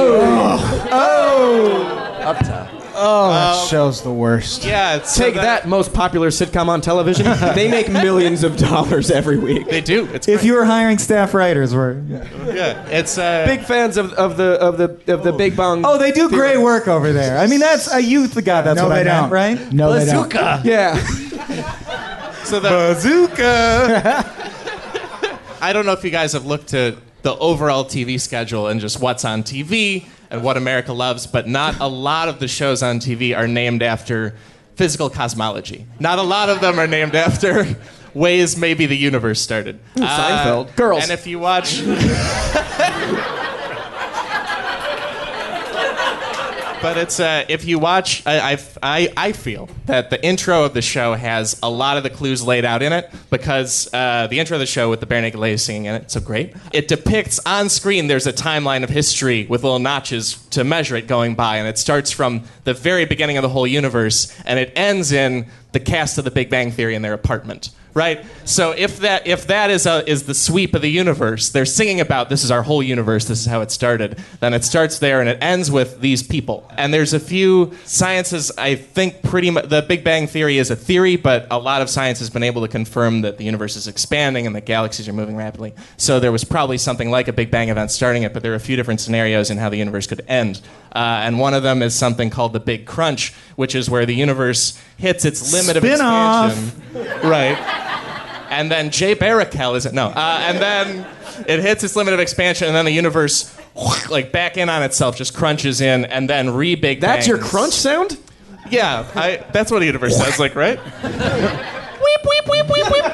Up top. Oh, that show's the worst. Yeah, it's, Take so that, most popular sitcom on television. They make millions of dollars every week. They do. It's If you were hiring staff writers, were... yeah. It's uh, Big fans of, of the of the of the Big Bang. Oh, they do great work over there. I mean, that's... A youth got that's No, what they I don't. meant, right? No, they don't. yeah. so the, Bazooka! I don't know if you guys have looked at the overall T V schedule and just what's on T V and what America loves, but not a lot of the shows on T V are named after physical cosmology. Not a lot of them are named after ways maybe the universe started. Seinfeld. Uh, Girls. And if you watch... But it's uh, if you watch, I, I, I, I feel that the intro of the show has a lot of the clues laid out in it because uh, the intro of the show with the Bare Naked Ladies singing in it, so great. It depicts on screen there's a timeline of history with little notches to measure it going by, and it starts from the very beginning of the whole universe, and it ends in the cast of The Big Bang Theory in their apartment. Right. So if that if that is a, is the sweep of the universe, they're singing about this is our whole universe. This is how it started. Then it starts there and it ends with these people. And there's a few sciences. I think pretty much the Big Bang Theory is a theory, but a lot of science has been able to confirm that the universe is expanding and that galaxies are moving rapidly. So there was probably something like a Big Bang event starting it. But there are a few different scenarios in how the universe could end. Uh, and one of them is something called the Big Crunch, which is where the universe hits its limit of Spin-off. expansion. Right. And then Jay Baruchel is it? No. Uh, and then it hits its limit of expansion, and then the universe, like back in on itself, just crunches in, and then re-big bangs. That's your crunch sound? Yeah, I, that's what the universe sounds like, right? Weep, weep, weep, weep, weep.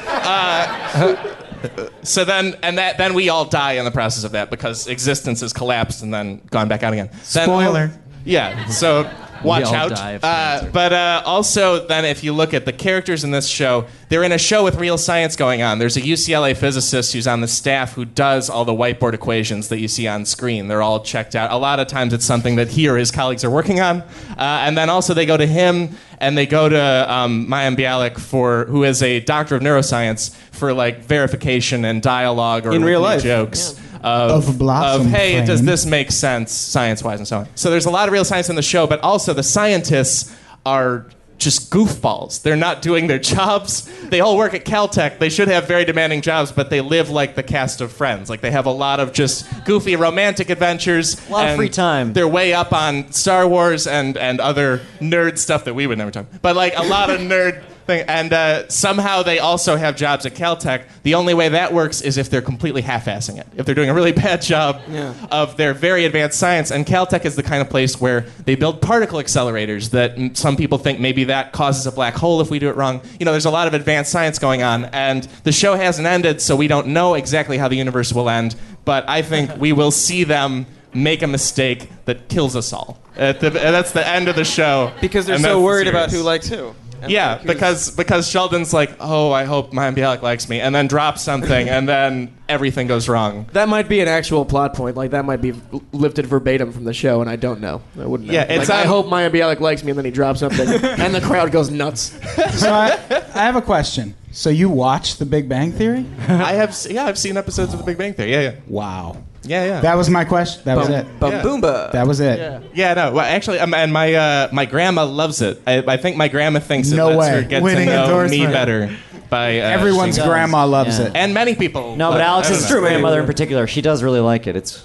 Uh, so then, and that, then we all die in the process of that because existence has collapsed and then gone back out again. Spoiler. Then, yeah. So. Watch all out. die of Uh, but uh, also, then, if you look at the characters in this show, they're in a show with real science going on. There's a U C L A physicist who's on the staff who does all the whiteboard equations that you see on screen. They're all checked out. A lot of times, it's something that he or his colleagues are working on. Uh, and then also, they go to him and they go to um, Mayim Bialik, for who is a doctor of neuroscience, for like verification and dialogue or In real life. jokes. Yeah. Of, Of Blossom of hey, fame. does this make sense science-wise and so on? So there's a lot of real science in the show, but also the scientists are just goofballs. They're not doing their jobs. They all work at Caltech. They should have very demanding jobs, but they live like the cast of Friends. Like they have a lot of just goofy romantic adventures. A lot of and free time. They're way up on Star Wars and, and other nerd stuff that we would never talk. But like a lot of nerd thing. And uh, somehow they also have jobs at Caltech. The only way that works is if they're completely half-assing it. If they're doing a really bad job Yeah. of their very advanced science. And Caltech is the kind of place where they build particle accelerators that m- some people think maybe that causes a black hole if we do it wrong. You know, there's a lot of advanced science going on. And the show hasn't ended, so we don't know exactly how the universe will end. But I think we will see them make a mistake that kills us all. At the, and that's the end of the show. Because they're And so that's the worried about series. who likes who. And Yeah, like, who's- because because Sheldon's like, oh, I hope Mayim Bialik likes me, and then drops something, and then everything goes wrong. That might be an actual plot point. Like that might be lifted verbatim from the show, and I don't know. I wouldn't know. Yeah, it's like, I on- hope Mayim Bialik likes me, and then he drops something, and the crowd goes nuts. So I, I have a question. So you watch The Big Bang Theory? I have, s- yeah, I've seen episodes of The Big Bang Theory. Yeah, yeah, Wow. yeah, yeah. That was my question. That was it. Bum Yeah. boomba. That was it. Yeah. yeah, no. Well, actually, um, and my uh, my grandma loves it. I, I think my grandma thinks it No lets way. her get Winning to know me endorsement. better. By uh, Everyone's she- does. grandma loves Yeah. it. and many people. No, but love it. I Alex's don't know. grandmother in particular, she does really like it. It's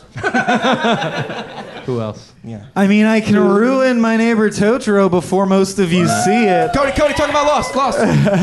Who else? Yeah. I mean, I can ruin My Neighbor Totoro before most of you see it. Cody, Cody, talk about Lost. Lost.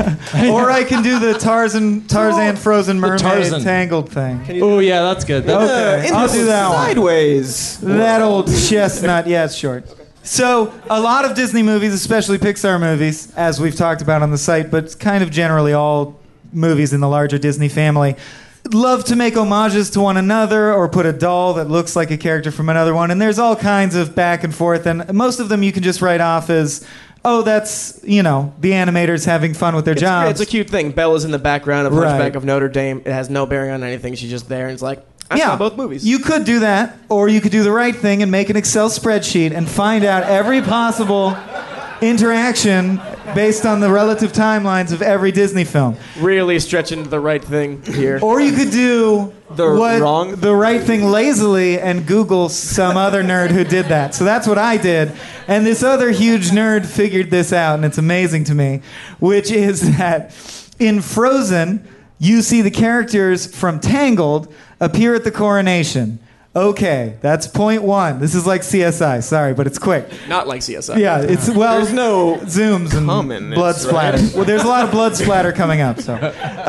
Or I can do the Tarzan, Tarzan Frozen Mermaid Tarzan. Tangled thing. Oh yeah, that's good. That's, Okay, In I'll the do that one. Sideways. That old chestnut. Yeah, it's short. So, a lot of Disney movies, especially Pixar movies, as we've talked about on the site, but kind of generally all movies in the larger Disney family, love to make homages to one another or put a doll that looks like a character from another one. And there's all kinds of back and forth. And most of them you can just write off as, oh, that's, you know, the animators having fun with their It's, jobs. it's a cute thing. Bella's in the background of Right. Hunchback of Notre Dame. It has no bearing on anything. She's just there, and it's like, I saw both movies. You could do that, or you could do the right thing and make an Excel spreadsheet and find out every possible interaction based on the relative timelines of every Disney film. really stretching the right thing here. Or you could do The what, wrong- the right thing lazily and Google some other nerd who did that. So that's what I did. And this other huge nerd figured this out, and it's amazing to me, which is that in Frozen, you see the characters from Tangled appear at the coronation. Okay, that's point one. This is like C S I. Sorry, but it's quick. Not like C S I. Yeah, it's well. There's no zooms and commonness, blood right? splatter. Well, there's a lot of blood splatter coming up. So,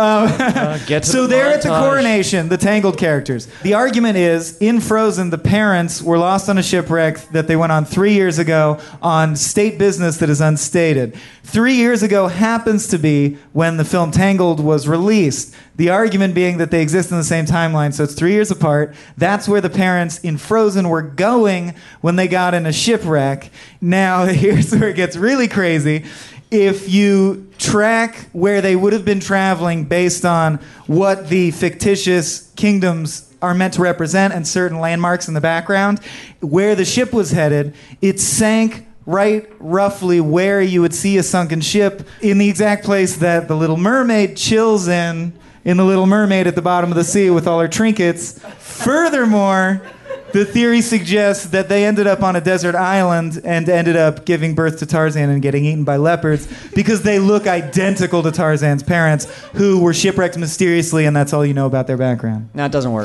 get to so the they're at the montage. coronation, the Tangled characters. The argument is, in Frozen, the parents were lost on a shipwreck that they went on three years ago on state business that is unstated. Three years ago happens to be when the film Tangled was released. The argument being that they exist in the same timeline, so it's three years apart. That's where the parents in Frozen were going when they got in a shipwreck. Now, here's where it gets really crazy. If you track where they would have been traveling based on what the fictitious kingdoms are meant to represent and certain landmarks in the background, where the ship was headed, it sank right roughly where you would see a sunken ship, in the exact place that the Little Mermaid chills in, in the Little Mermaid at the bottom of the sea with all her trinkets. Furthermore, the theory suggests that they ended up on a desert island and ended up giving birth to Tarzan and getting eaten by leopards because they look identical to Tarzan's parents, who were shipwrecked mysteriously, and that's all you know about their background. No, it doesn't work.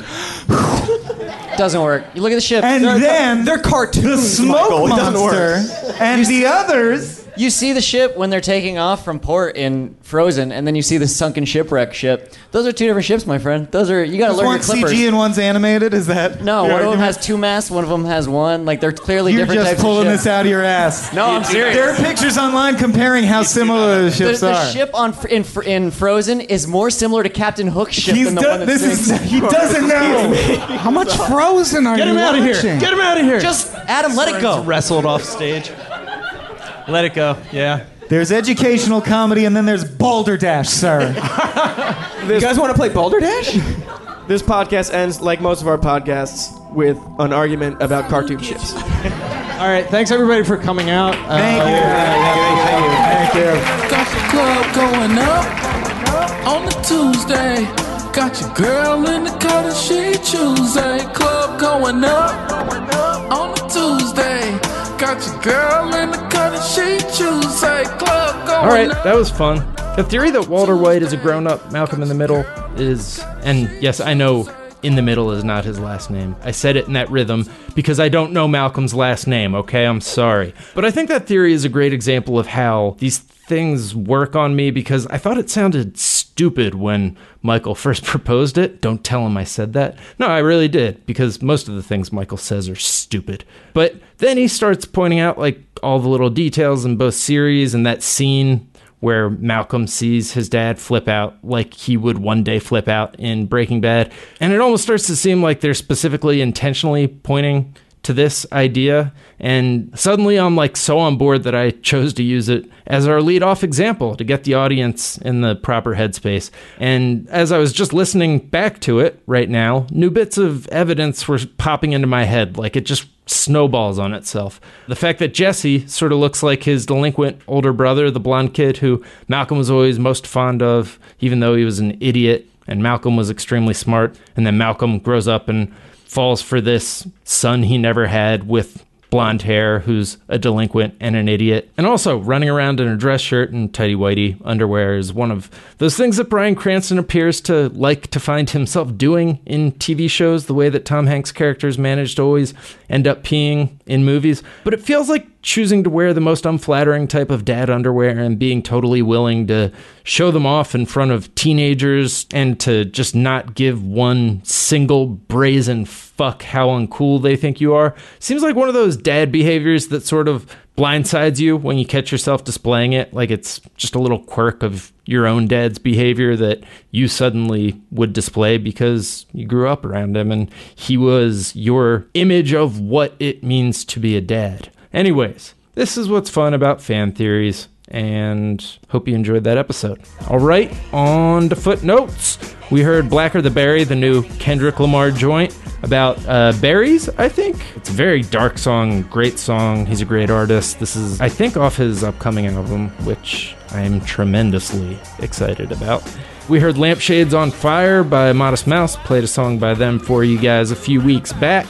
Doesn't work. You look at the ship. And They're then they're cartoons, the smoke Michael. It doesn't monster work. and the others. You see the ship when they're taking off from port in Frozen, and then you see the sunken shipwreck ship. Those are two different ships, my friend. Those are you got to learn your One's clippers. C G and one's animated. Is that No, your one of them argument? has two masts, one of them has one. Like they're clearly You're different just types pulling of this ships. out of your ass. No, I'm serious. There are pictures online comparing how similar the The, ships the are. ship on in in Frozen is more similar to Captain Hook's ship He's than the do- one that this sinks. is he doesn't know. How much Frozen are Get you him out of here. watching? Get him out of here. Just Adam, let it go. Wrestled off stage. Let it go. Yeah. There's educational comedy and then there's Balderdash, sir. You guys want to play Balderdash? This podcast ends, like most of our podcasts, with an argument about cartoon ships. All right, thanks everybody for coming out. Uh, Thank you. Thank you. Got the club going up on the Tuesday. Got your girl in the cut and she Tuesday. Club going up on the Tuesday. Got your girl in the cut and she Tuesday. Club going up. All right, that was fun. The theory that Walter White is a grown-up Malcolm in the Middle is, and yes, I know in the middle is not his last name. I said it in that rhythm because I don't know Malcolm's last name, okay? I'm sorry. But I think that theory is a great example of how these things work on me because I thought it sounded stupid when Michael first proposed it. Don't tell him I said that. No, I really did, because most of the things Michael says are stupid. But then he starts pointing out like all the little details in both series, and that scene where Malcolm sees his dad flip out like he would one day flip out in Breaking Bad. And it almost starts to seem like they're specifically intentionally pointing to this idea. And suddenly I'm like so on board that I chose to use it as our lead-off example to get the audience in the proper headspace. And as I was just listening back to it right now, new bits of evidence were popping into my head, like it just snowballs on itself. The fact that Jesse sort of looks like his delinquent older brother, the blonde kid who Malcolm was always most fond of, even though he was an idiot, and Malcolm was extremely smart, and then Malcolm grows up and falls for this son he never had with blonde hair who's a delinquent and an idiot. And also, running around in a dress shirt and tighty-whitey underwear is one of those things that Bryan Cranston appears to like to find himself doing in T V shows, the way that Tom Hanks' characters manage to always end up peeing in movies. But it feels like choosing to wear the most unflattering type of dad underwear and being totally willing to show them off in front of teenagers and to just not give one single brazen fuck how uncool they think you are seems like one of those dad behaviors that sort of blindsides you when you catch yourself displaying it, like it's just a little quirk of your own dad's behavior that you suddenly would display because you grew up around him and he was your image of what it means to be a dad. Anyways, this is what's fun about fan theories, and hope you enjoyed that episode. All right, on to footnotes. We heard Blacker the Berry, the new Kendrick Lamar joint about uh, berries, I think. It's a very dark song, great song. He's a great artist. This is, I think, off his upcoming album, which I am tremendously excited about. We heard Lampshades on Fire by Modest Mouse, played a song by them for you guys a few weeks back.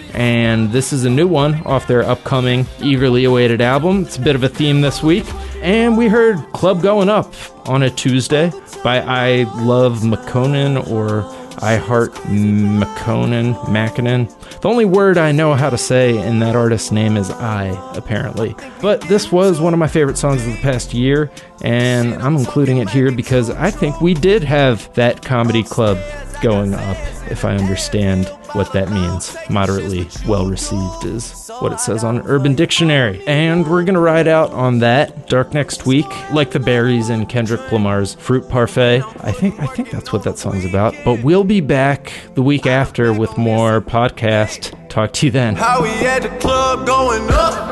And this is a new one off their upcoming, eagerly awaited album. It's a bit of a theme this week. And we heard Club Going Up on a Tuesday by I Love McConan or I Heart McConan, Mackinnon. The only word I know how to say in that artist's name is I, apparently. But this was one of my favorite songs of the past year, and I'm including it here because I think we did have that comedy club going up, if I understand what that means. Moderately well received is what it says on Urban Dictionary. And we're gonna ride out on that Dark Next Week, like the berries in Kendrick Lamar's Fruit Parfait. I think I think that's what that song's about. But we'll be back the week after with more podcast. Talk to you then. How we at the club going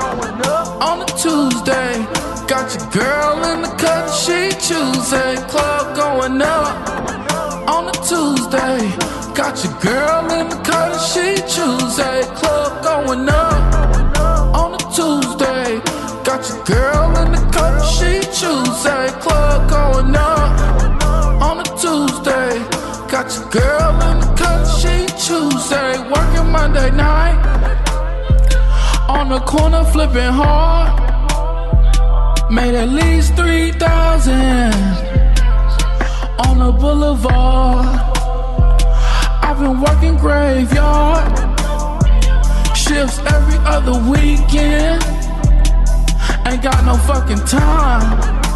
up on a Tuesday. Got your girl in the cut, she Tuesday. Club going up on a Tuesday. Got your girl in the cut, she Tuesday. Club going up on a Tuesday. Got your girl in the cut, she Tuesday. Club going up on a Tuesday. Got your girl in the cut, she Tuesday. Working Monday night on the corner flipping hard. Made at least three thousand on the boulevard. I've been working graveyard shifts every other weekend. Ain't got no fucking time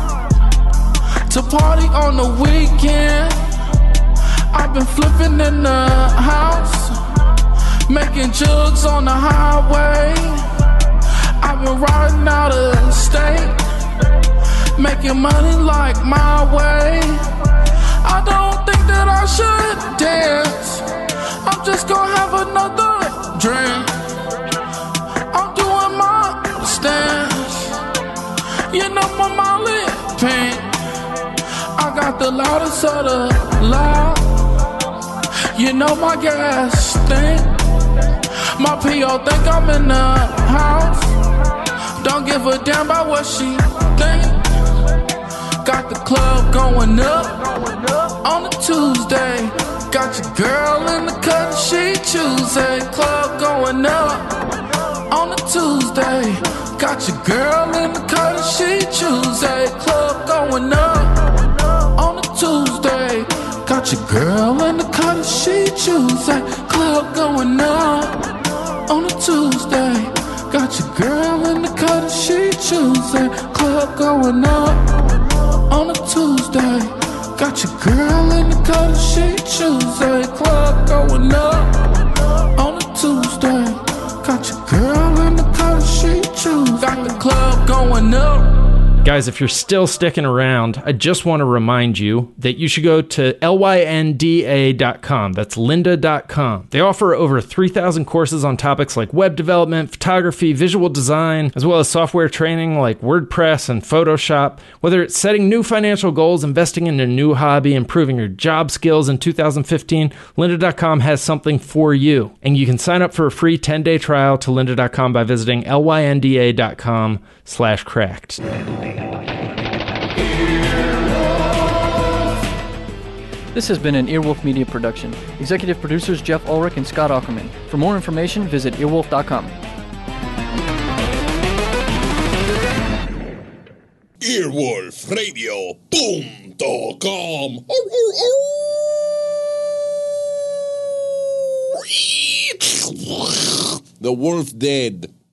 to party on the weekend. I've been flipping in the house, making jugs on the highway. I've been riding out of state, making money like my way. I don't think that I should dance. I'm just gonna have another drink. I'm doing my stance. You know my Molly pink. I got the loudest of the loud. You know my gas stink. My P O think I'm in the house. Don't give a damn about what she think. Got the club going up on a Tuesday. Got your girl in the cut, she Tuesday. Club going up on a Tuesday. Got your girl in the cut, she Tuesday. Club going up on a Tuesday. Got your girl in the cut, she Tuesday. Club going up on a Tuesday. Got your girl in the cut, she Tuesday. Club going up on a Tuesday. Got your girl in the cut, she Tuesday. Club going up on a Tuesday. Got your girl in the cut, she Tuesday. Got the club going up. Guys, if you're still sticking around, I just want to remind you that you should go to lynda dot com. That's lynda dot com. They offer over three thousand courses on topics like web development, photography, visual design, as well as software training like WordPress and Photoshop. Whether it's setting new financial goals, investing in a new hobby, improving your job skills in two thousand fifteen, lynda dot com has something for you. And you can sign up for a free ten-day trial to lynda dot com by visiting lynda dot com slash cracked. This has been an Earwolf Media production. Executive producers Jeff Ulrich and Scott Ackerman. For more information, visit earwolf dot com. earwolf radio punto com. The wolf dead.